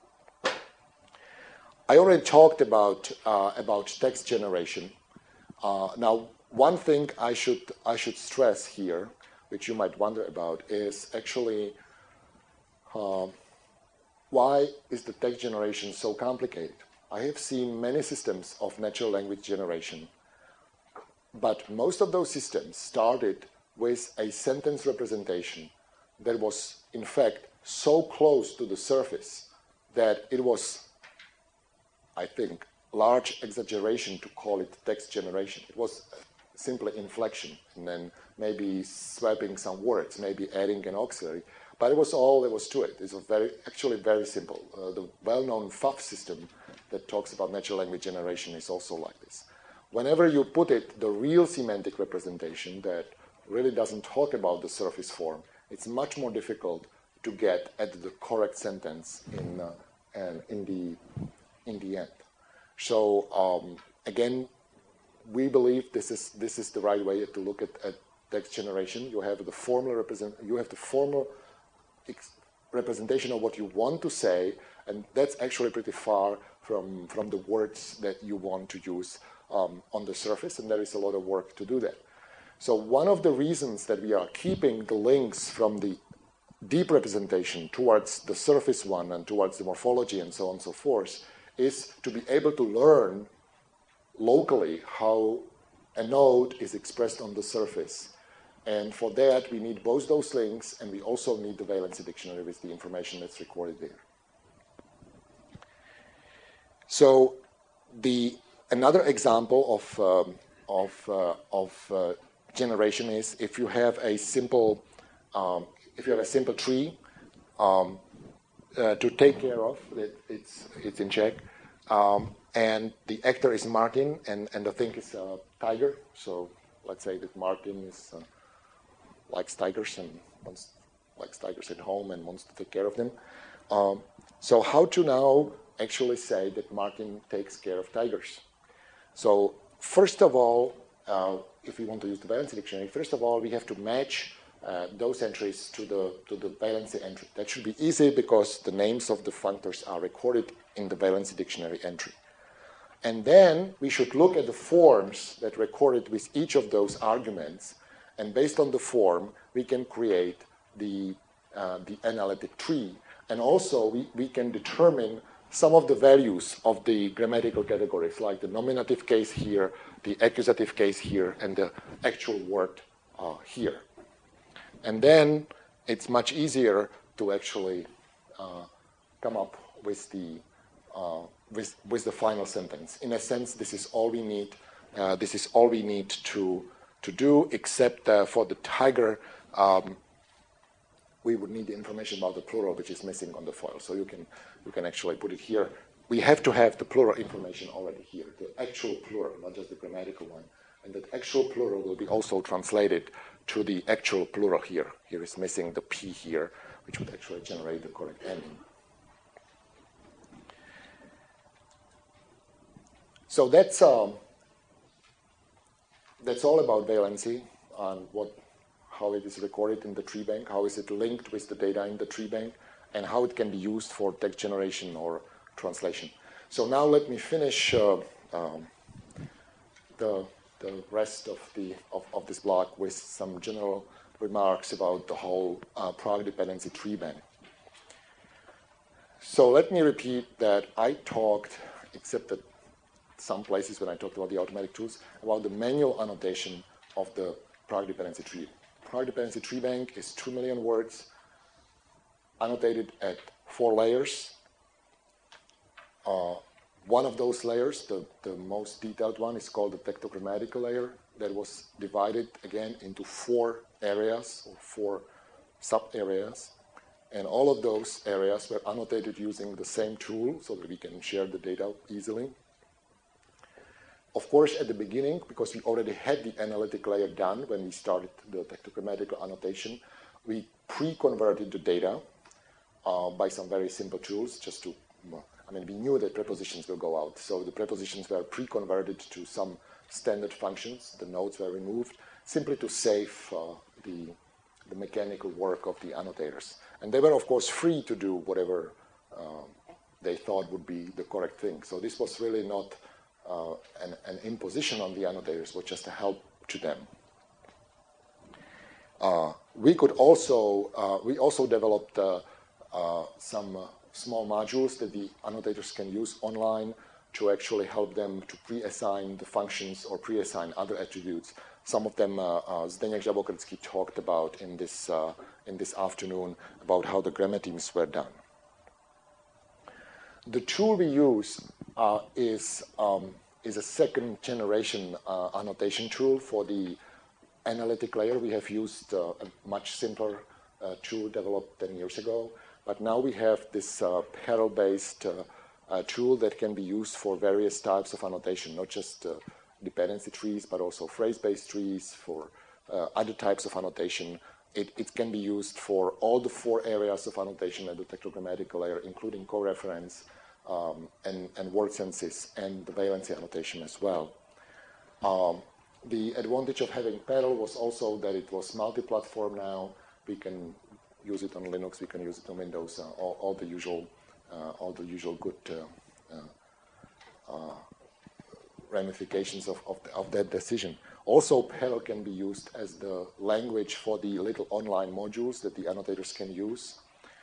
I already talked about, uh, about text generation. Uh, now, one thing I should, I should stress here, which you might wonder about, is actually uh, why is the text generation so complicated? I have seen many systems of natural language generation, but most of those systems started with a sentence representation that was, in fact, so close to the surface that it was, I think, large exaggeration to call it text generation. It was simply inflection, and then maybe swapping some words, maybe adding an auxiliary. But it was all there was to it. It's a very, actually very simple. Uh, the well-known F U F system that talks about natural language generation is also like this. Whenever you put it, the real semantic representation that really doesn't talk about the surface form, it's much more difficult to get at the correct sentence in, uh, and in, the, in the end. So um, again, we believe this is, this is the right way to look at, at text generation. You have the formal represent, you have the formal representation of what you want to say, and that's actually pretty far from, from the words that you want to use um, on the surface, and there is a lot of work to do that. So one of the reasons that we are keeping the links from the deep representation towards the surface one and towards the morphology and so on and so forth is to be able to learn locally how a node is expressed on the surface. And for that, we need both those links, and we also need the valency dictionary with the information that's recorded there. So the, another example of, um, of, uh, of uh, generation is if you have a simple, um, if you have a simple tree um, uh, to take care of, it, it's, it's in Czech, um, and the actor is Martin, and, and the thing is a tiger. So let's say that Martin is uh, likes tigers and wants, likes tigers at home and wants to take care of them. Um, so how to now actually say that Martin takes care of tigers? So first of all, uh, if we want to use the valency dictionary, first of all, we have to match uh, those entries to the, to the valency entry. That should be easy because the names of the functors are recorded in the valency dictionary entry. And then we should look at the forms that recorded with each of those arguments. And based on the form, we can create the, uh, the analytic tree. And also, we, we can determine some of the values of the grammatical categories, like the nominative case here, the accusative case here, and the actual word uh, here. And then it's much easier to actually uh, come up with the, uh, with, with the final sentence. In a sense, this is all we need. Uh, this is all we need to to do, except uh, for the tiger, um, we would need the information about the plural, which is missing on the foil. So you can, you can actually put it here. We have to have the plural information already here, the actual plural, not just the grammatical one. And that actual plural will be also translated to the actual plural here. Here is missing the P here, which would actually generate the correct ending. So that's... Um, That's all about valency, and what, how it is recorded in the tree bank, how is it linked with the data in the tree bank, and how it can be used for text generation or translation. So now let me finish uh, um, the, the rest of, the, of, of this block with some general remarks about the whole uh, product dependency tree bank. So let me repeat that I talked, except that some places when I talked about the automatic tools, about the manual annotation of the product dependency tree. Product dependency tree bank is two million words annotated at four layers. Uh, one of those layers, the, the most detailed one, is called the tectogrammatical layer. that was divided, again, into four areas or four sub-areas. And all of those areas were annotated using the same tool so that we can share the data easily. Of course, at the beginning, because we already had the analytic layer done when we started the tectogrammatical annotation, we pre-converted the data uh, by some very simple tools just to, I mean, we knew that prepositions will go out. So the prepositions were pre-converted to some standard functions. The nodes were removed simply to save uh, the, the mechanical work of the annotators. And they were, of course, free to do whatever um, they thought would be the correct thing. So this was really not uh, an, an imposition on the annotators, but just a help to them. Uh, we could also, uh, we also developed uh, uh, some uh, small modules that the annotators can use online to actually help them to pre-assign the functions or pre-assign other attributes. Some of them uh, uh, Zdeněk Žabokrcký talked about in this, uh, in this afternoon about how the grammatemes were done. The tool we use uh, is, um, is a second generation uh, annotation tool for the analytic layer. We have used uh, a much simpler uh, tool developed ten years ago, but now we have this uh, parallel-based uh, uh, tool that can be used for various types of annotation, not just uh, dependency trees, but also phrase-based trees, for uh, other types of annotation. It, it can be used for all the four areas of annotation at the tectogrammatical layer, including coreference um, and, and word senses and the valency annotation as well. Um, the advantage of having Perl was also that it was multi-platform now. We can use it on Linux, we can use it on Windows, uh, all, all the usual, uh, all the usual good uh, uh, uh, ramifications of, of, the, of that decision. Also, Perl can be used as the language for the little online modules that the annotators can use.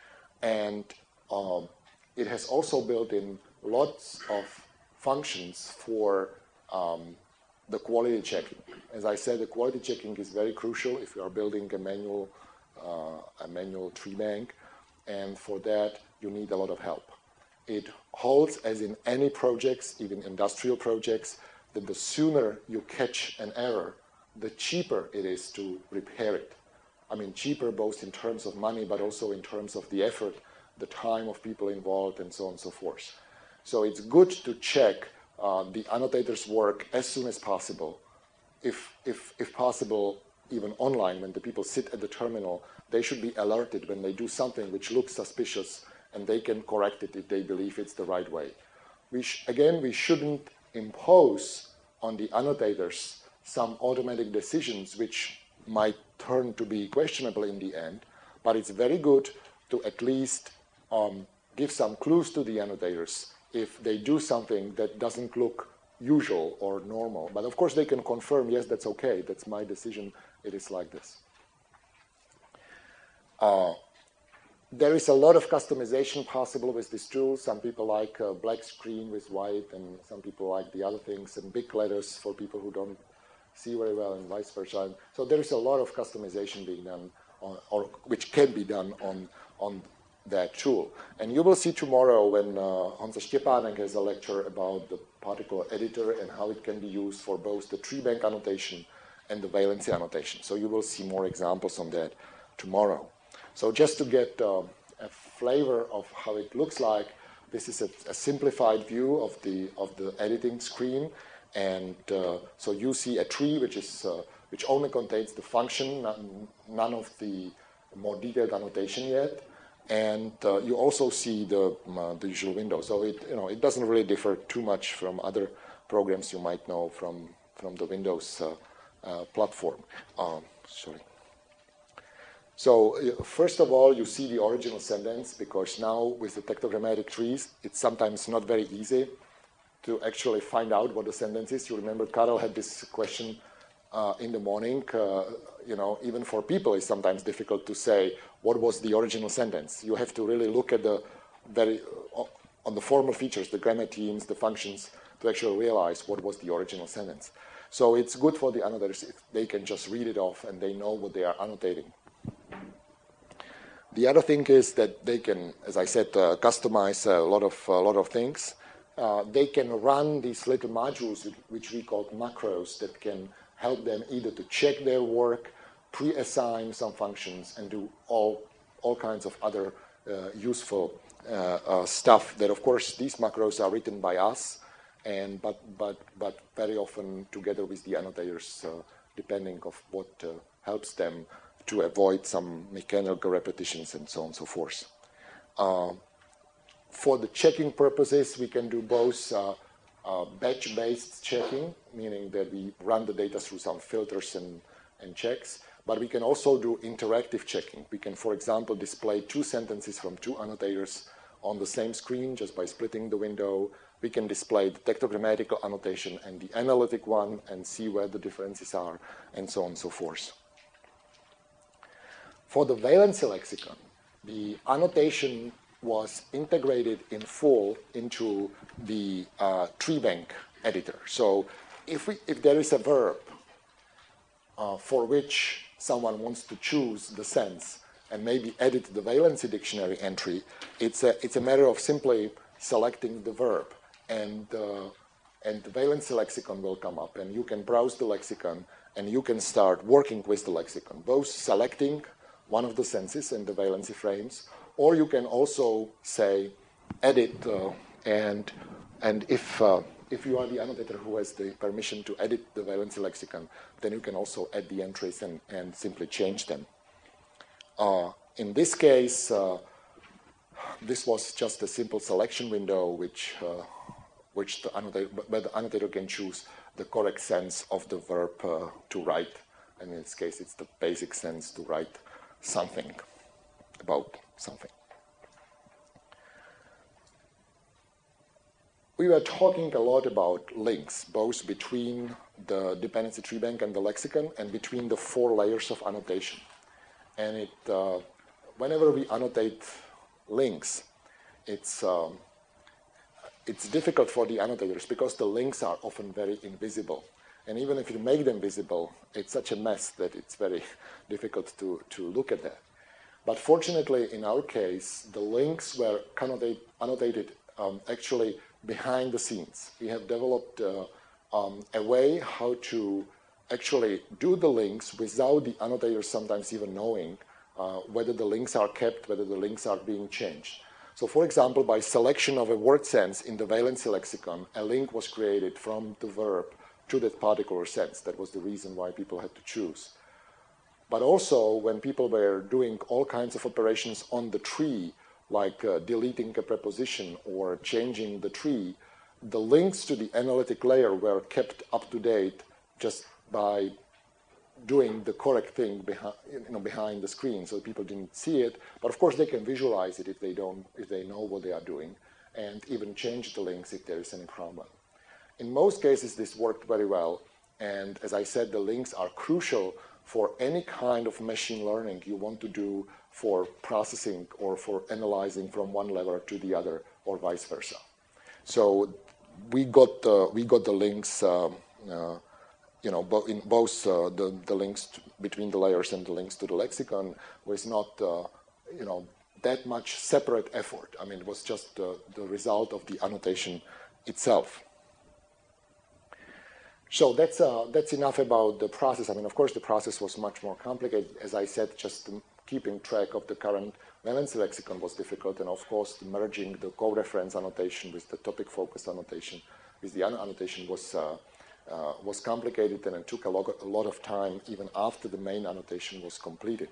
And um, it has also built in lots of functions for um, the quality checking. As I said, the quality checking is very crucial if you are building a manual, uh, a manual tree bank. And for that, you need a lot of help. It holds, as in any projects, even industrial projects, that the sooner you catch an error, the cheaper it is to repair it. I mean, cheaper both in terms of money, but also in terms of the effort, the time of people involved, and so on and so forth. So it's good to check uh, the annotator's work as soon as possible. If, if, if possible, even online, when the people sit at the terminal, they should be alerted when they do something which looks suspicious, and they can correct it if they believe it's the right way. We sh again, we shouldn't impose on the annotators some automatic decisions which might turn to be questionable in the end, but it's very good to at least um, give some clues to the annotators if they do something that doesn't look usual or normal. But of course they can confirm, yes, that's okay, that's my decision, it is like this. Uh, There is a lot of customization possible with this tool. Some people like a black screen with white, and some people like the other things, and big letters for people who don't see very well, and vice versa. So there is a lot of customization being done, on, or which can be done on, on that tool. And you will see tomorrow when uh, Honza Štěpánek has a lecture about the particle editor and how it can be used for both the tree bank annotation and the valency annotation. So you will see more examples on that tomorrow. So just to get uh, a flavor of how it looks like, this is a, a simplified view of the of the editing screen, and uh, so you see a tree which is uh, which only contains the function, none, none of the more detailed annotation yet, and uh, you also see the uh, the usual window. So it you know it doesn't really differ too much from other programs you might know from from the Windows uh, uh, platform. Um, sorry. So first of all, you see the original sentence, because now with the tectogrammatic trees, it's sometimes not very easy to actually find out what the sentence is. You remember Karel had this question uh, in the morning. Uh, you know, even for people, it's sometimes difficult to say what was the original sentence. You have to really look at the very uh, on the formal features, the grammatemes, the functions, to actually realize what was the original sentence. So it's good for the annotators if they can just read it off and they know what they are annotating. The other thing is that they can, as I said, uh, customize a lot of a lot of things. Uh, they can run these little modules which we call macros that can help them either to check their work, pre-assign some functions, and do all, all kinds of other uh, useful uh, uh, stuff that, of course, these macros are written by us, and but, but, but very often together with the annotators, uh, depending of what uh, helps them to avoid some mechanical repetitions and so on and so forth. Uh, for the checking purposes, we can do both uh, uh, batch-based checking, meaning that we run the data through some filters and, and checks, but we can also do interactive checking. We can, for example, display two sentences from two annotators on the same screen just by splitting the window. We can display the tetragrammatical annotation and the analytic one and see where the differences are, and so on and so forth. For the valency lexicon, the annotation was integrated in full into the uh, tree bank editor. So if, we, if there is a verb uh, for which someone wants to choose the sense and maybe edit the valency dictionary entry, it's a, it's a matter of simply selecting the verb, and, uh, and the valency lexicon will come up, and you can browse the lexicon, and you can start working with the lexicon, both selecting one of the senses in the valency frames, or you can also say edit, uh, and, and if, uh, if you are the annotator who has the permission to edit the valency lexicon, then you can also add the entries and, and simply change them. Uh, in this case, uh, this was just a simple selection window which, uh, which the annotator, where the annotator can choose the correct sense of the verb uh, to write. And in this case, it's the basic sense to write something about something. We were talking a lot about links, both between the dependency tree bank and the lexicon, and between the four layers of annotation. And it, uh, whenever we annotate links, it's, um, it's difficult for the annotators because the links are often very invisible. And even if you make them visible, it's such a mess that it's very difficult to, to look at that. But fortunately, in our case, the links were connotate, annotated um, actually behind the scenes. We have developed uh, um, a way how to actually do the links without the annotators sometimes even knowing uh, whether the links are kept, whether the links are being changed. So for example, by selection of a word sense in the valency lexicon, a link was created from the verb to that particular sense. That was the reason why people had to choose. But also, when people were doing all kinds of operations on the tree, like uh, deleting a preposition or changing the tree, the links to the analytic layer were kept up to date just by doing the correct thing behind, you know, behind the screen, so people didn't see it. But of course, they can visualize it if they don't, if they know what they are doing, and even change the links if there is any problem. In most cases, this worked very well. And as I said, the links are crucial for any kind of machine learning you want to do for processing or for analyzing from one level to the other, or vice versa. So we got the, we got the links, um, uh, you know, bo in both uh, the, the links to, between the layers and the links to the lexicon was not, uh, you know, that much separate effort. I mean, it was just uh, the result of the annotation itself. So that's, uh, that's enough about the process. I mean, of course, the process was much more complicated. As I said, just keeping track of the current valency lexicon was difficult. And of course, the merging the co-reference annotation with the topic-focused annotation with the other annotation was, uh, uh, was complicated, and it took a lot, a lot of time even after the main annotation was completed.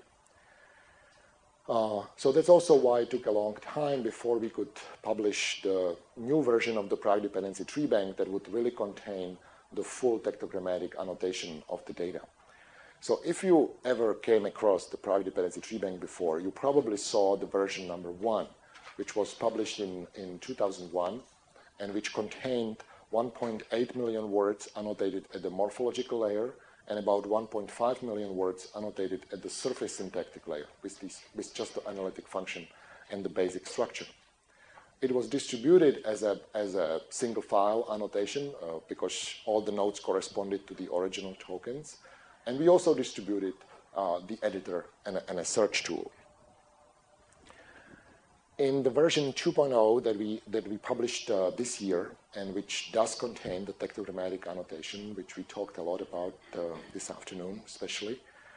Uh, so that's also why it took a long time before we could publish the new version of the prior dependency tree bank that would really contain the full tetragrammatic annotation of the data. So if you ever came across the prior dependency tree bank before, you probably saw the version number one, which was published in, in two thousand one, and which contained one point eight million words annotated at the morphological layer, and about one point five million words annotated at the surface syntactic layer with, these, with just the analytic function and the basic structure. It was distributed as a, as a single file annotation uh, because all the nodes corresponded to the original tokens. And we also distributed uh, the editor and a, and a search tool. In the version two point oh that we, that we published uh, this year, and which does contain the tectogrammatic annotation, which we talked a lot about uh, this afternoon especially,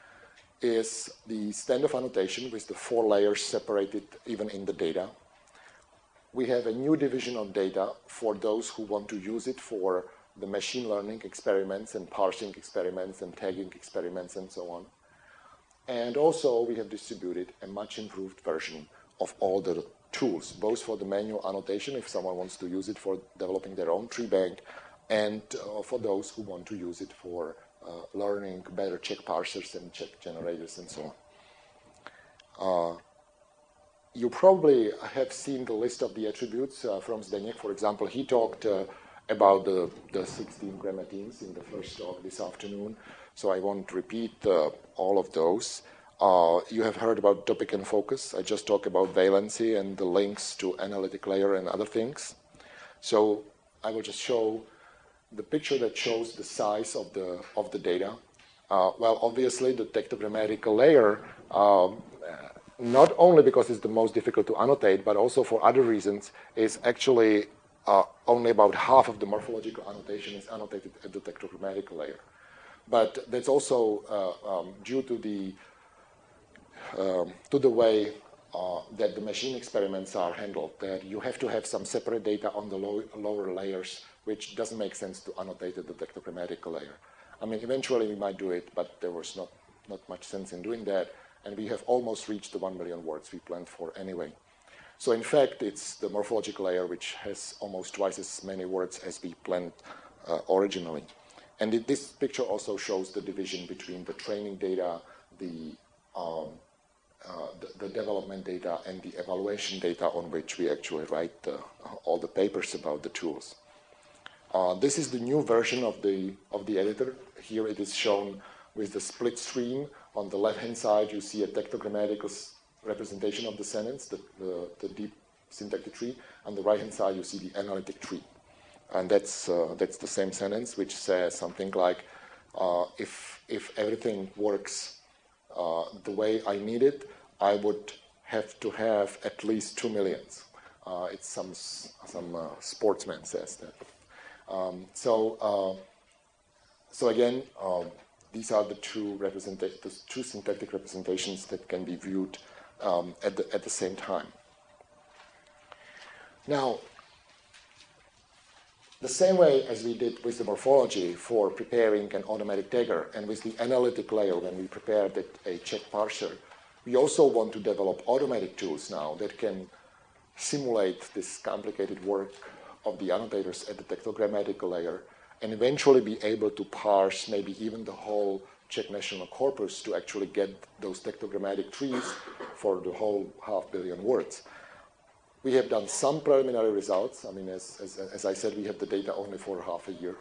is the standard annotation with the four layers separated even in the data. We have a new division of data for those who want to use it for the machine learning experiments and parsing experiments and tagging experiments and so on. And also we have distributed a much improved version of all the tools, both for the manual annotation if someone wants to use it for developing their own tree bank, and uh, for those who want to use it for uh, learning better check parsers and check generators and so on. Uh, you probably have seen the list of the attributes uh, from Zdeněk. For example, he talked uh, about the, the sixteen grammatines in the first talk this afternoon, so I won't repeat uh, all of those. Uh, you have heard about topic and focus. I just talked about valency and the links to analytic layer and other things. So I will just show the picture that shows the size of the, of the data. Uh, well, obviously, the tectogrammatical layer, um, not only because it's the most difficult to annotate, but also for other reasons, is actually uh, only about half of the morphological annotation is annotated at the tectogrammatical layer. But that's also uh, um, due to the Um, to the way uh, that the machine experiments are handled, that you have to have some separate data on the low, lower layers, which doesn't make sense to annotate at the tectogrammatical layer. I mean, eventually we might do it, but there was not, not much sense in doing that, and we have almost reached the one million words we planned for anyway. So in fact, it's the morphological layer which has almost twice as many words as we planned uh, originally. And it, this picture also shows the division between the training data, the um, Uh, the, the development data and the evaluation data on which we actually write the, all the papers about the tools. Uh, this is the new version of the, of the editor. Here it is shown with the split screen. On the left-hand side, you see a tectogrammatical representation of the sentence, the, the, the deep syntactic tree. On the right-hand side, you see the analytic tree. And that's, uh, that's the same sentence, which says something like, uh, if, if everything works uh, the way I need it, I would have to have at least two millions. Uh, it's some, some uh, sportsman says that. Um, so, uh, so again, uh, these are the two, representa- the two syntactic representations that can be viewed um, at, the, at the same time. Now, the same way as we did with the morphology for preparing an automatic tagger, and with the analytic layer when we prepared it, a check parser, we also want to develop automatic tools now that can simulate this complicated work of the annotators at the tectogrammatical layer and eventually be able to parse maybe even the whole Czech national corpus to actually get those tectogrammatic trees for the whole half billion words. We have done some preliminary results. I mean, as, as, as I said, we have the data only for half a year.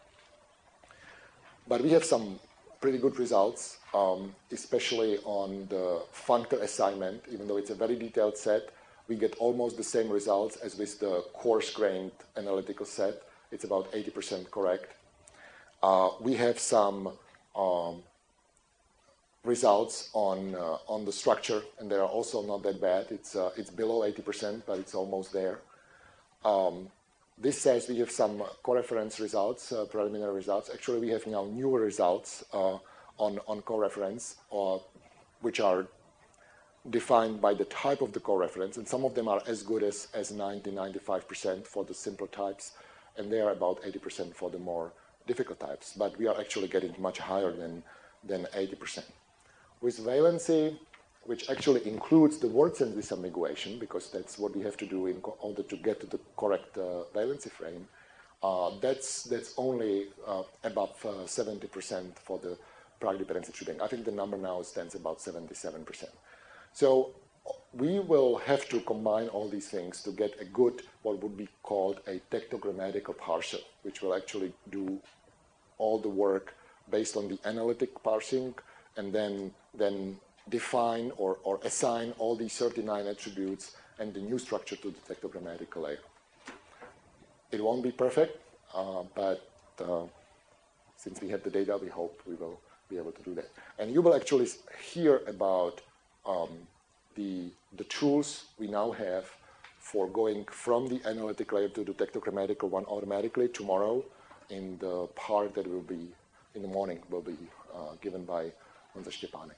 But we have some pretty good results, um, especially on the functor assignment. Even though it's a very detailed set, we get almost the same results as with the coarse-grained analytical set. It's about eighty percent correct. Uh, we have some um, results on uh, on the structure, and they are also not that bad. It's uh, it's below eighty percent, but it's almost there. Um, this says we have some coreference results, uh, preliminary results. Actually, we have now newer results uh, on on coreference, uh, which are defined by the type of the coreference, and some of them are as good as as ninety, ninety-five percent for the simpler types, and they are about eighty percent for the more difficult types. But we are actually getting much higher than than eighty percent. With valency, which actually includes the word-sense disambiguation, because that's what we have to do in order to get to the correct uh, valency frame, uh, that's, that's only uh, above uh, seventy percent for the Prague dependency tree bank. I think the number now stands about seventy-seven percent. So we will have to combine all these things to get a good, what would be called a tectogrammatical parser, which will actually do all the work based on the analytic parsing, and then, then define or, or assign all these thirty-nine attributes and the new structure to the tectogrammatical layer. It won't be perfect, uh, but uh, since we have the data, we hope we will be able to do that. And you will actually hear about um, the, the tools we now have for going from the analytic layer to the technogrammatical one automatically tomorrow in the part that will be, in the morning, will be uh, given by Honza Štěpánek.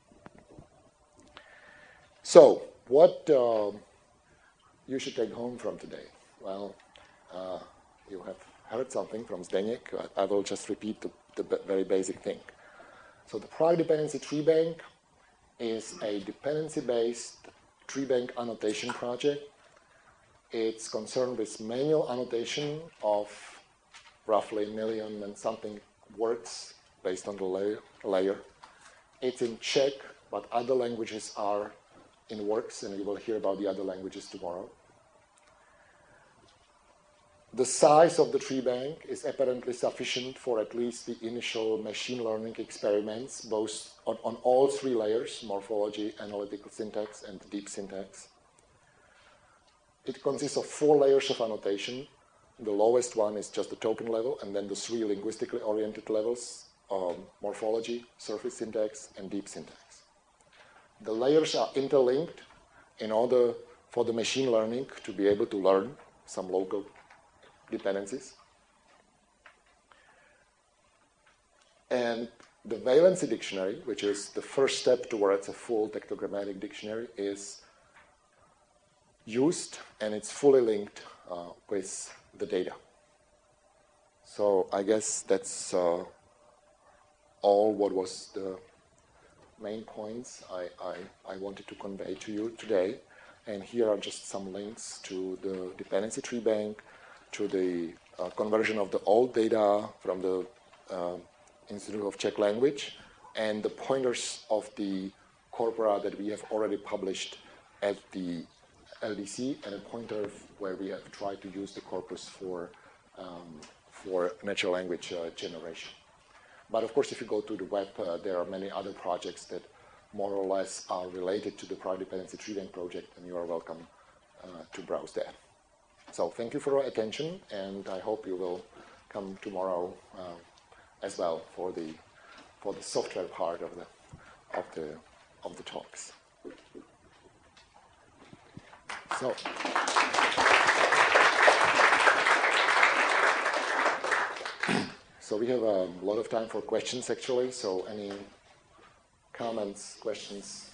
So, what uh, you should take home from today? Well, uh, you have heard something from Zdeněk. I will just repeat the, the very basic thing. So the product dependency tree bank is a dependency-based tree bank annotation project. It's concerned with manual annotation of roughly a million and something words based on the layer. layer. It's in Czech, but other languages are in works, and you will hear about the other languages tomorrow. The size of the tree bank is apparently sufficient for at least the initial machine learning experiments, both on, on all three layers, morphology, analytical syntax, and deep syntax. It consists of four layers of annotation. The lowest one is just the token level, and then the three linguistically oriented levels, um, morphology, surface syntax, and deep syntax. The layers are interlinked in order for the machine learning to be able to learn some local dependencies. And the valency dictionary, which is the first step towards a full technogrammatic dictionary, is used, and it's fully linked uh, with the data. So I guess that's uh, all what was the main points I, I, I wanted to convey to you today. And here are just some links to the dependency tree bank, to the uh, conversion of the old data from the uh, Institute of Czech Language, and the pointers of the corpora that we have already published at the L D C, and a pointer where we have tried to use the corpus for, um, for natural language uh, generation. But of course, if you go to the web, uh, there are many other projects that more or less are related to the product dependency tree bank project, and you are welcome uh, to browse there. So thank you for your attention, and I hope you will come tomorrow uh, as well for the for the software part of the of the of the talks. So. So we have a lot of time for questions, actually. So any comments, questions?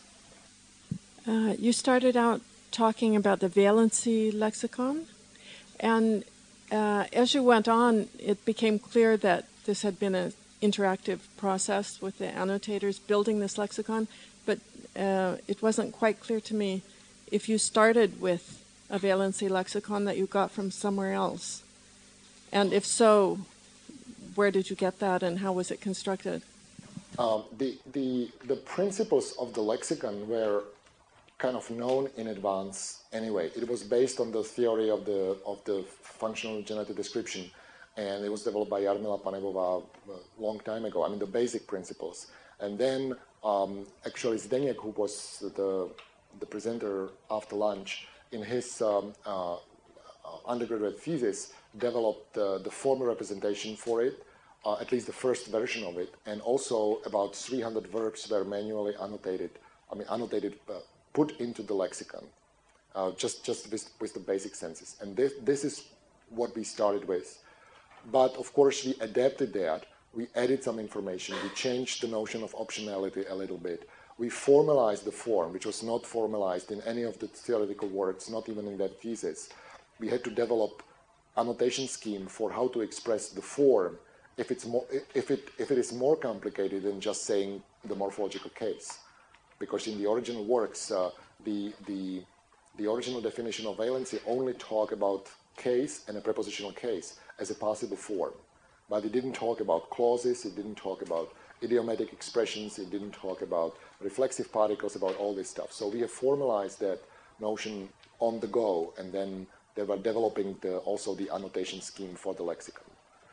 Uh, you started out talking about the valency lexicon, and uh, as you went on, it became clear that this had been an interactive process with the annotators building this lexicon, but uh, it wasn't quite clear to me if you started with a valency lexicon that you got from somewhere else. And if so, where did you get that, and how was it constructed? Um, the, the, the principles of the lexicon were kind of known in advance anyway. It was based on the theory of the, of the functional genetic description, and it was developed by Jarmila Panevová a long time ago. I mean, the basic principles. And then um, actually Zdeněk, who was the, the presenter after lunch, in his um, uh, undergraduate thesis, developed uh, the formal representation for it, uh, at least the first version of it, and also about three hundred verbs were manually annotated, I mean annotated, uh, put into the lexicon, uh, just, just with, with the basic senses. And this, this is what we started with. But of course we adapted that, we added some information, we changed the notion of optionality a little bit. We formalized the form, which was not formalized in any of the theoretical works, not even in that thesis. We had to develop annotation scheme for how to express the form if it's more, if it if it is more complicated than just saying the morphological case, because in the original works uh, the the the original definition of valency only talk about case and a prepositional case as a possible form, but it didn't talk about clauses, it didn't talk about idiomatic expressions, it didn't talk about reflexive particles, about all this stuff. So we have formalized that notion on the go, and then they were developing the, also the annotation scheme for the lexicon.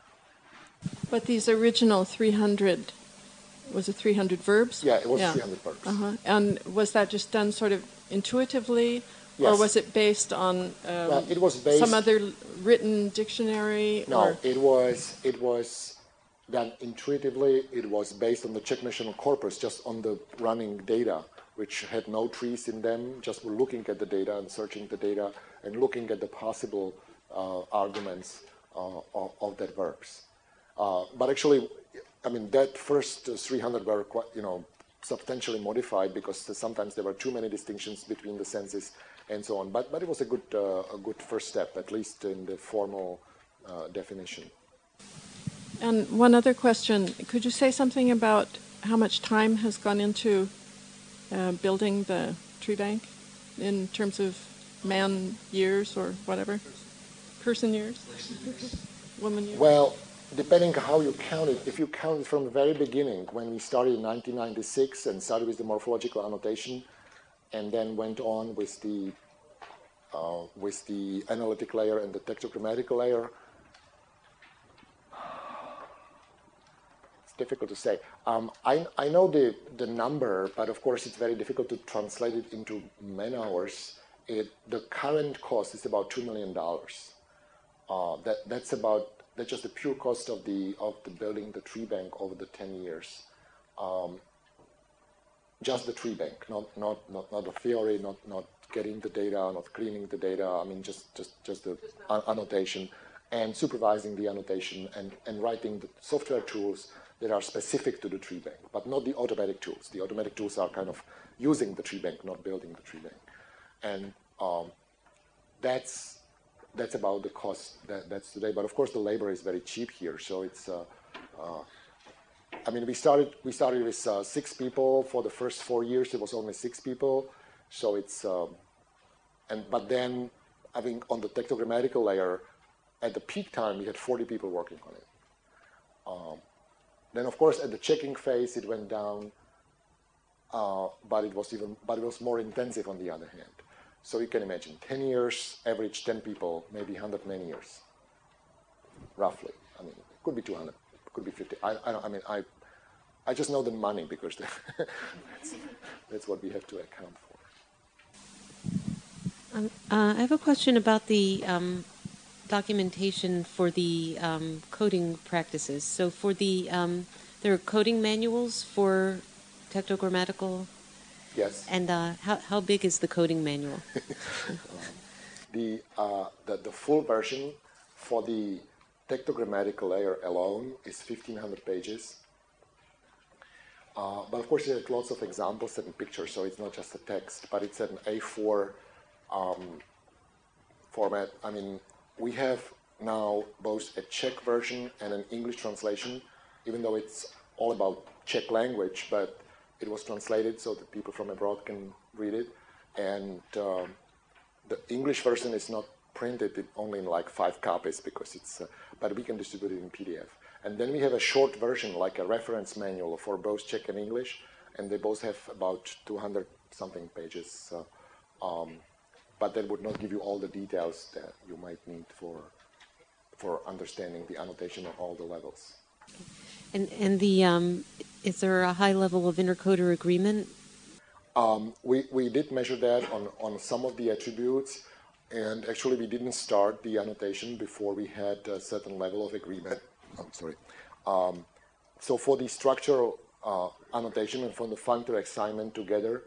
But these original three hundred, was it three hundred verbs? Yeah, it was yeah. three hundred verbs. Uh-huh. And was that just done sort of intuitively? Yes. Or was it based on um, well, it was based, some other written dictionary? No, or? it was it was done intuitively. It was based on the Czech National Corpus, just on the running data, which had no trees in them, just were looking at the data and searching the data and looking at the possible uh, arguments uh, of, of that verbs. Uh, but actually, I mean, that first three hundred were quite, you know, substantially modified because sometimes there were too many distinctions between the senses and so on. But, but it was a good, uh, a good first step, at least in the formal uh, definition. And one other question, could you say something about how much time has gone into uh, building the tree bank in terms of man years or whatever? Person years? Woman years? Well, depending how you count it, if you count it from the very beginning, when we started in nineteen ninety-six and started with the morphological annotation, and then went on with the uh, with the analytic layer and the textogrammatical layer, it's difficult to say. Um, I, I know the, the number, but of course it's very difficult to translate it into man hours. It, the current cost is about two million dollars. Uh, that, that's about That's just the pure cost of the of the building the tree bank over the ten years. Um, just the tree bank, not not not not the theory, not not getting the data, not cleaning the data. I mean, just just just the an annotation and supervising the annotation and and writing the software tools that are specific to the tree bank, but not the automatic tools. The automatic tools are kind of using the tree bank, not building the tree bank, and um, that's. That's about the cost that, that's today. But of course, the labor is very cheap here. So it's, uh, uh, I mean, we started we started with uh, six people for the first four years. It was only six people. So it's, um, and but then, I think on the textogrammatical layer, at the peak time, we had forty people working on it. Um, then of course, at the checking phase, it went down, uh, but it was even, but it was more intensive on the other hand. So you can imagine, ten years, average ten people, maybe one hundred man years, roughly. I mean, it could be two hundred, it could be fifty. I, I, don't, I mean, I, I just know the money because that's, that's what we have to account for. Um, uh, I have a question about the um, documentation for the um, coding practices. So for the, um, there are coding manuals for textogrammatical. Yes. And uh, how, how big is the coding manual? um, the, uh, the, the full version for the textogrammatical layer alone is fifteen hundred pages. Uh, but of course, it has lots of examples and pictures, so it's not just a text, but it's an A four um, format. I mean, we have now both a Czech version and an English translation, even though it's all about Czech language, but it was translated so that people from abroad can read it. And um, the English version is not printed, it only in like five copies because it's, uh, but we can distribute it in P D F. And then we have a short version, like a reference manual for both Czech and English, and they both have about two hundred something pages. Uh, um, but that would not give you all the details that you might need for, for understanding the annotation on all the levels. And, and the, um, is there a high level of intercoder agreement? Um, we, we did measure that on, on some of the attributes, and actually we didn't start the annotation before we had a certain level of agreement. I'm sorry. Um, so for the structural uh, annotation and for the functor assignment together,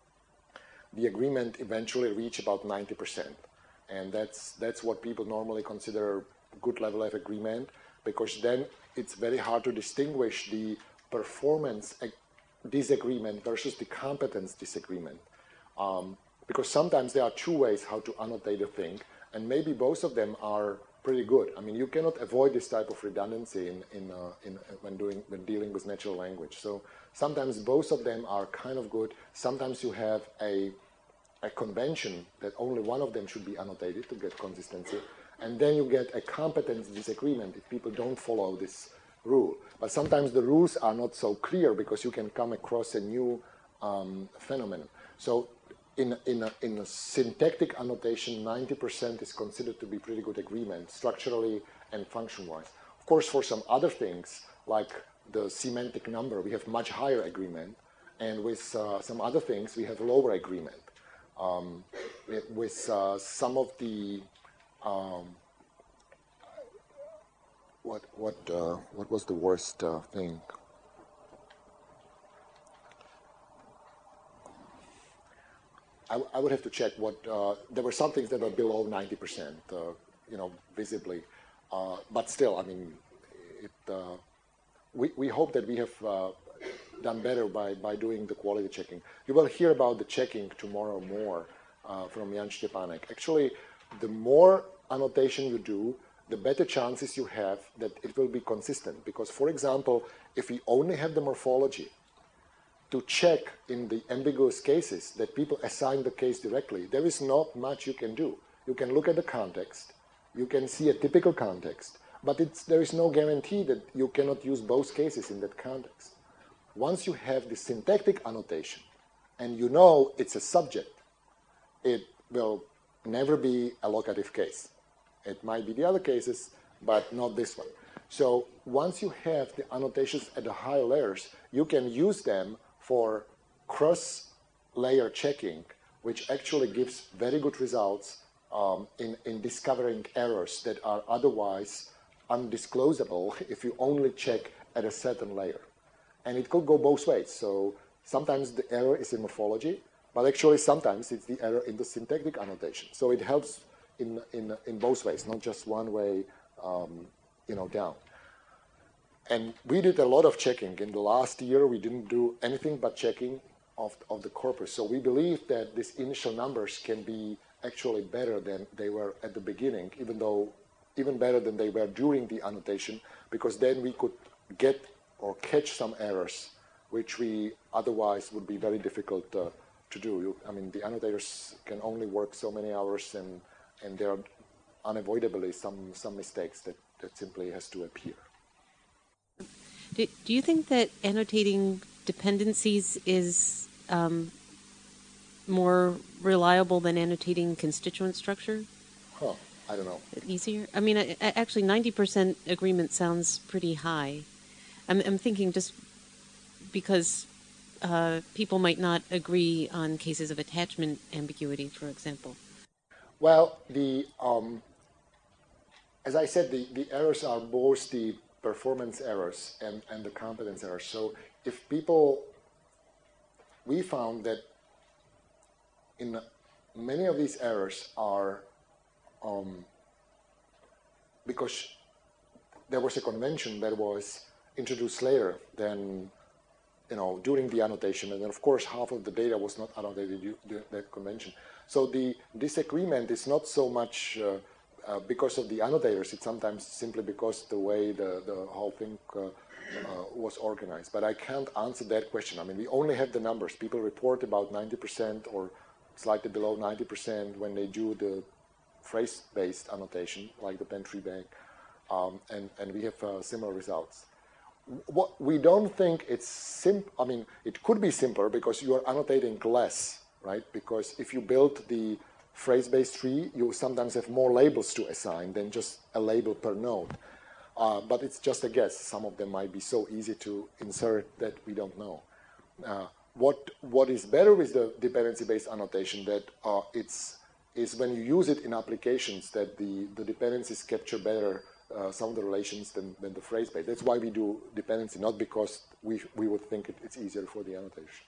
the agreement eventually reached about ninety percent. And that's, that's what people normally consider a good level of agreement, because then it's very hard to distinguish the performance disagreement versus the competence disagreement. Um, because sometimes there are two ways how to annotate a thing, and maybe both of them are pretty good. I mean, you cannot avoid this type of redundancy in, in, uh, in, when, doing, when dealing with natural language. So sometimes both of them are kind of good. Sometimes you have a, a convention that only one of them should be annotated to get consistency. And then you get a competence disagreement if people don't follow this rule. But sometimes the rules are not so clear because you can come across a new um, phenomenon. So in, in, a, in a syntactic annotation, ninety percent is considered to be pretty good agreement, structurally and function-wise. Of course, for some other things, like the semantic number, we have much higher agreement. And with uh, some other things, we have lower agreement. Um, with uh, some of the Um, what what uh, what was the worst uh, thing? I, I would have to check what, uh, there were some things that were below ninety percent, uh, you know, visibly. Uh, but still, I mean, it, uh, we, we hope that we have uh, done better by, by doing the quality checking. You will hear about the checking tomorrow more uh, from Jan Štěpánek. Actually, the more annotation you do, the better chances you have that it will be consistent. Because, for example, if we only have the morphology to check in the ambiguous cases that people assign the case directly, there is not much you can do. You can look at the context, you can see a typical context, but it's, there is no guarantee that you cannot use both cases in that context. Once you have the syntactic annotation and you know it's a subject, it will never be a locative case. It might be the other cases, but not this one. So once you have the annotations at the higher layers, you can use them for cross-layer checking, which actually gives very good results um, in, in discovering errors that are otherwise undisclosable if you only check at a certain layer. And it could go both ways. So sometimes the error is in morphology, but actually sometimes it's the error in the syntactic annotation. So it helps in, in, in both ways, not just one way um, you know, down. And we did a lot of checking. In the last year, we didn't do anything but checking of, of the corpus. So we believe that these initial numbers can be actually better than they were at the beginning, even though even better than they were during the annotation, because then we could get or catch some errors, which we otherwise would be very difficult uh, to do. You, I mean, the annotators can only work so many hours, and, and there are unavoidably some, some mistakes that, that simply has to appear. Do, do you think that annotating dependencies is um, more reliable than annotating constituent structure? Huh, I don't know. Easier? I mean, I, I, actually, ninety percent agreement sounds pretty high. I'm, I'm thinking just because uh, people might not agree on cases of attachment ambiguity, for example. Well, the um, as I said, the, the errors are both the performance errors and, and the competence errors. So if people, we found that in many of these errors are um, because there was a convention that was introduced later than, you know, during the annotation, and then of course half of the data was not annotated during that convention. So the disagreement is not so much uh, uh, because of the annotators, it's sometimes simply because the way the, the whole thing uh, uh, was organized. But I can't answer that question. I mean, we only have the numbers. People report about ninety percent or slightly below ninety percent when they do the phrase-based annotation, like the Pentry Bank, um, and, and we have uh, similar results. What we don't think it's simple. I mean, it could be simpler because you are annotating less, right? Because if you build the phrase-based tree, you sometimes have more labels to assign than just a label per node. Uh, but it's just a guess. Some of them might be so easy to insert that we don't know. Uh, what what is better with the dependency-based annotation that uh, it's is when you use it in applications that the the dependencies capture better Uh, some of the relations than, than the phrase base. That's why we do dependency, not because we, we would think it, it's easier for the annotation.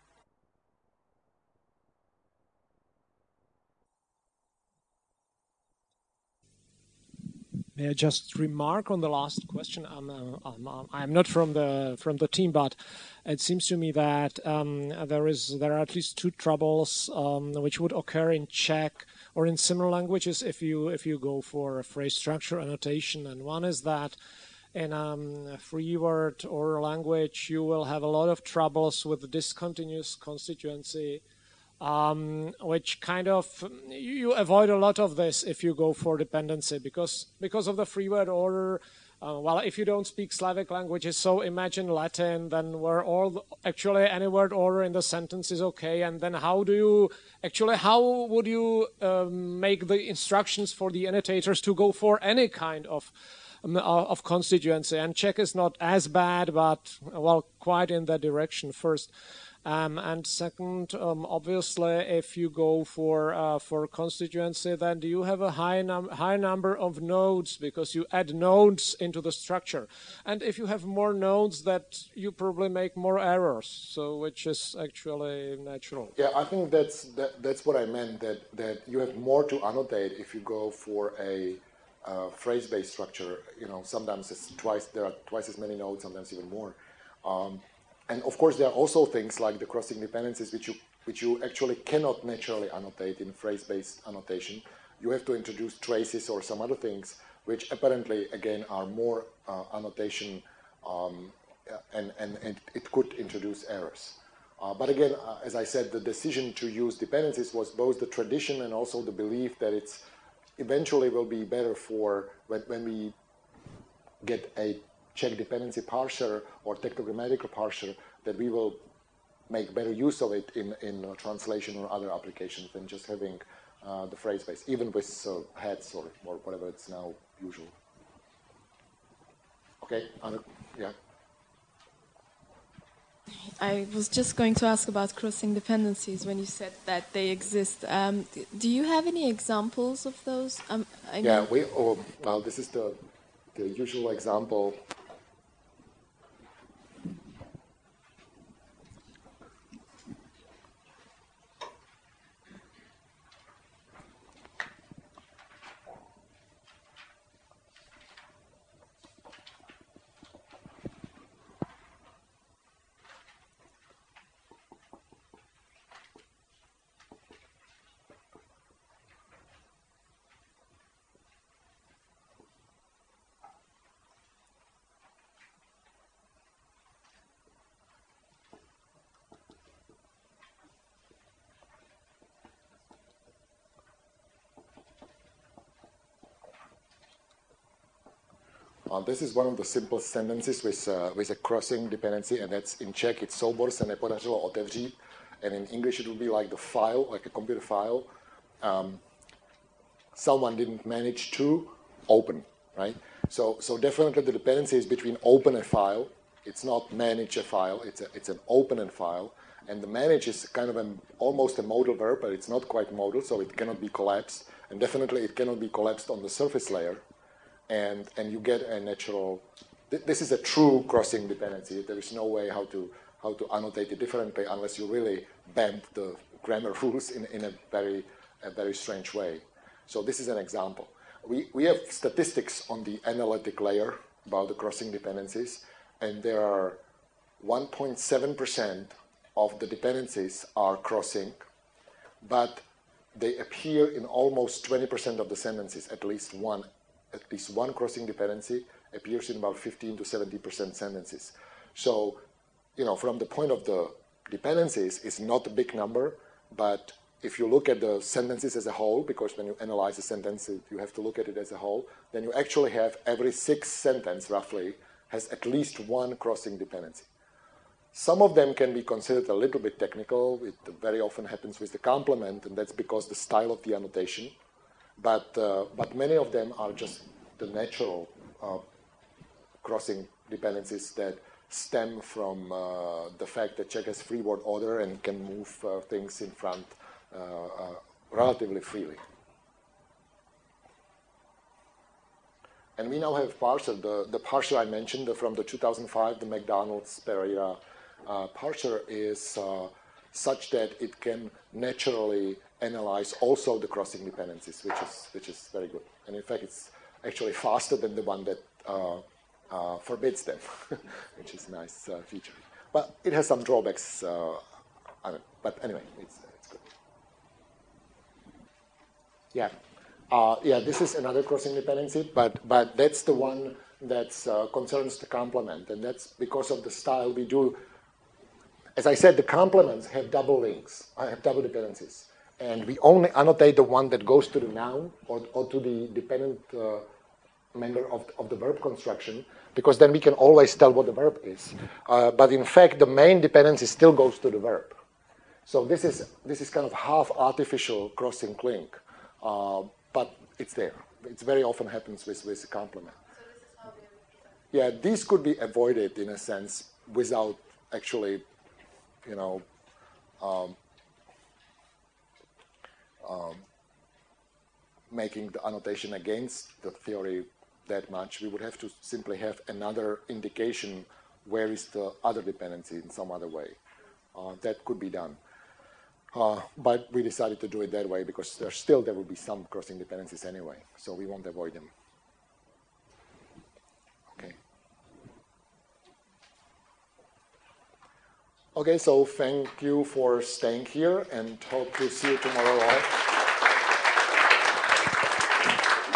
May I just remark on the last question? I'm, uh, I'm, I'm not from the from the team, but it seems to me that um, there is there are at least two troubles um, which would occur in Czech or in similar languages if you if you go for a phrase structure annotation. And one is that in um, a free word or language you will have a lot of troubles with discontinuous constituency. Um, which kind of, you avoid a lot of this if you go for dependency, because because of the free word order. Uh, well, if you don't speak Slavic languages, so imagine Latin, then where all the, actually any word order in the sentence is okay, and then how do you actually how would you um, make the instructions for the annotators to go for any kind of um, of constituency. And Czech is not as bad, but, well, quite in that direction first. Um, and second, um, obviously, if you go for uh, for constituency, then do you have a high, num high number of nodes because you add nodes into the structure. And if you have more nodes, that you probably make more errors, so which is actually natural. Yeah, I think that's that, that's what I meant, that, that you have more to annotate if you go for a uh, phrase-based structure. You know, sometimes it's twice, there are twice as many nodes, sometimes even more. Um, And of course, there are also things like the crossing dependencies, which you, which you actually cannot naturally annotate in phrase-based annotation. You have to introduce traces or some other things, which apparently, again, are more uh, annotation, um, and, and, and it could introduce errors. Uh, but again, uh, as I said, the decision to use dependencies was both the tradition and also the belief that it's eventually will be better for when, when we get a Czech dependency parser or technogrammatical parser, that we will make better use of it in, in uh, translation or other applications than just having uh, the phrase base, even with uh, heads or, or whatever it's now usual. Okay, Anna, yeah. I was just going to ask about crossing dependencies when you said that they exist. Um, do you have any examples of those? Um, I yeah, mean, we, oh, well, this is the, the usual example. Uh, this is one of the simplest sentences with, uh, with a crossing dependency, and that's in Czech, it's soubor se nepodařilo otevřít, and in English it would be like the file, like a computer file. Um, someone didn't manage to open, right? So, so definitely the dependency is between open a file. It's not manage a file, it's, a, it's an open a file. And the manage is kind of an, almost a modal verb, but it's not quite modal, so it cannot be collapsed. And definitely it cannot be collapsed on the surface layer. And, and you get a natural, th this is a true crossing dependency. There is no way how to, how to annotate it differently unless you really bend the grammar rules in, in a, very, a very strange way. So this is an example. We, we have statistics on the analytic layer about the crossing dependencies, and there are one point seven percent of the dependencies are crossing, but they appear in almost twenty percent of the sentences, at least one. At least one crossing dependency appears in about fifteen to seventy percent sentences. So, you know, from the point of the dependencies, it's not a big number, but if you look at the sentences as a whole, because when you analyze a sentence, you have to look at it as a whole, then you actually have every sixth sentence, roughly, has at least one crossing dependency. Some of them can be considered a little bit technical. It very often happens with the complement, and that's because the style of the annotation. But, uh, but many of them are just the natural uh, crossing dependencies that stem from uh, the fact that Czech has free word order and can move uh, things in front uh, uh, relatively freely. And we now have parser. The, the parser I mentioned the, from the two thousand five, the McDonald's Pereira uh, parser is uh, such that it can naturally analyze also the crossing dependencies, which is, which is very good. And in fact, it's actually faster than the one that uh, uh, forbids them, which is a nice uh, feature. But it has some drawbacks. Uh, I mean, but anyway, it's, it's good. Yeah. Uh, yeah, this is another crossing dependency, but, but that's the one that uh, concerns the complement. And that's because of the style we do. As I said, the complements have double links. I have double dependencies. And we only annotate the one that goes to the noun or, or to the dependent uh, member of, of the verb construction, because then we can always tell what the verb is. Uh, but in fact, the main dependency still goes to the verb. So this is, this is kind of half artificial crossing link, uh, but it's there. It very often happens with, with a complement. So this is yeah, these could be avoided in a sense without actually, you know, um, um, making the annotation against the theory that much. We would have to simply have another indication where is the other dependency in some other way. Uh, that could be done. Uh, but we decided to do it that way because there still there will be some crossing dependencies anyway, so we won't avoid them. Okay. Okay, so thank you for staying here and hope to see you tomorrow.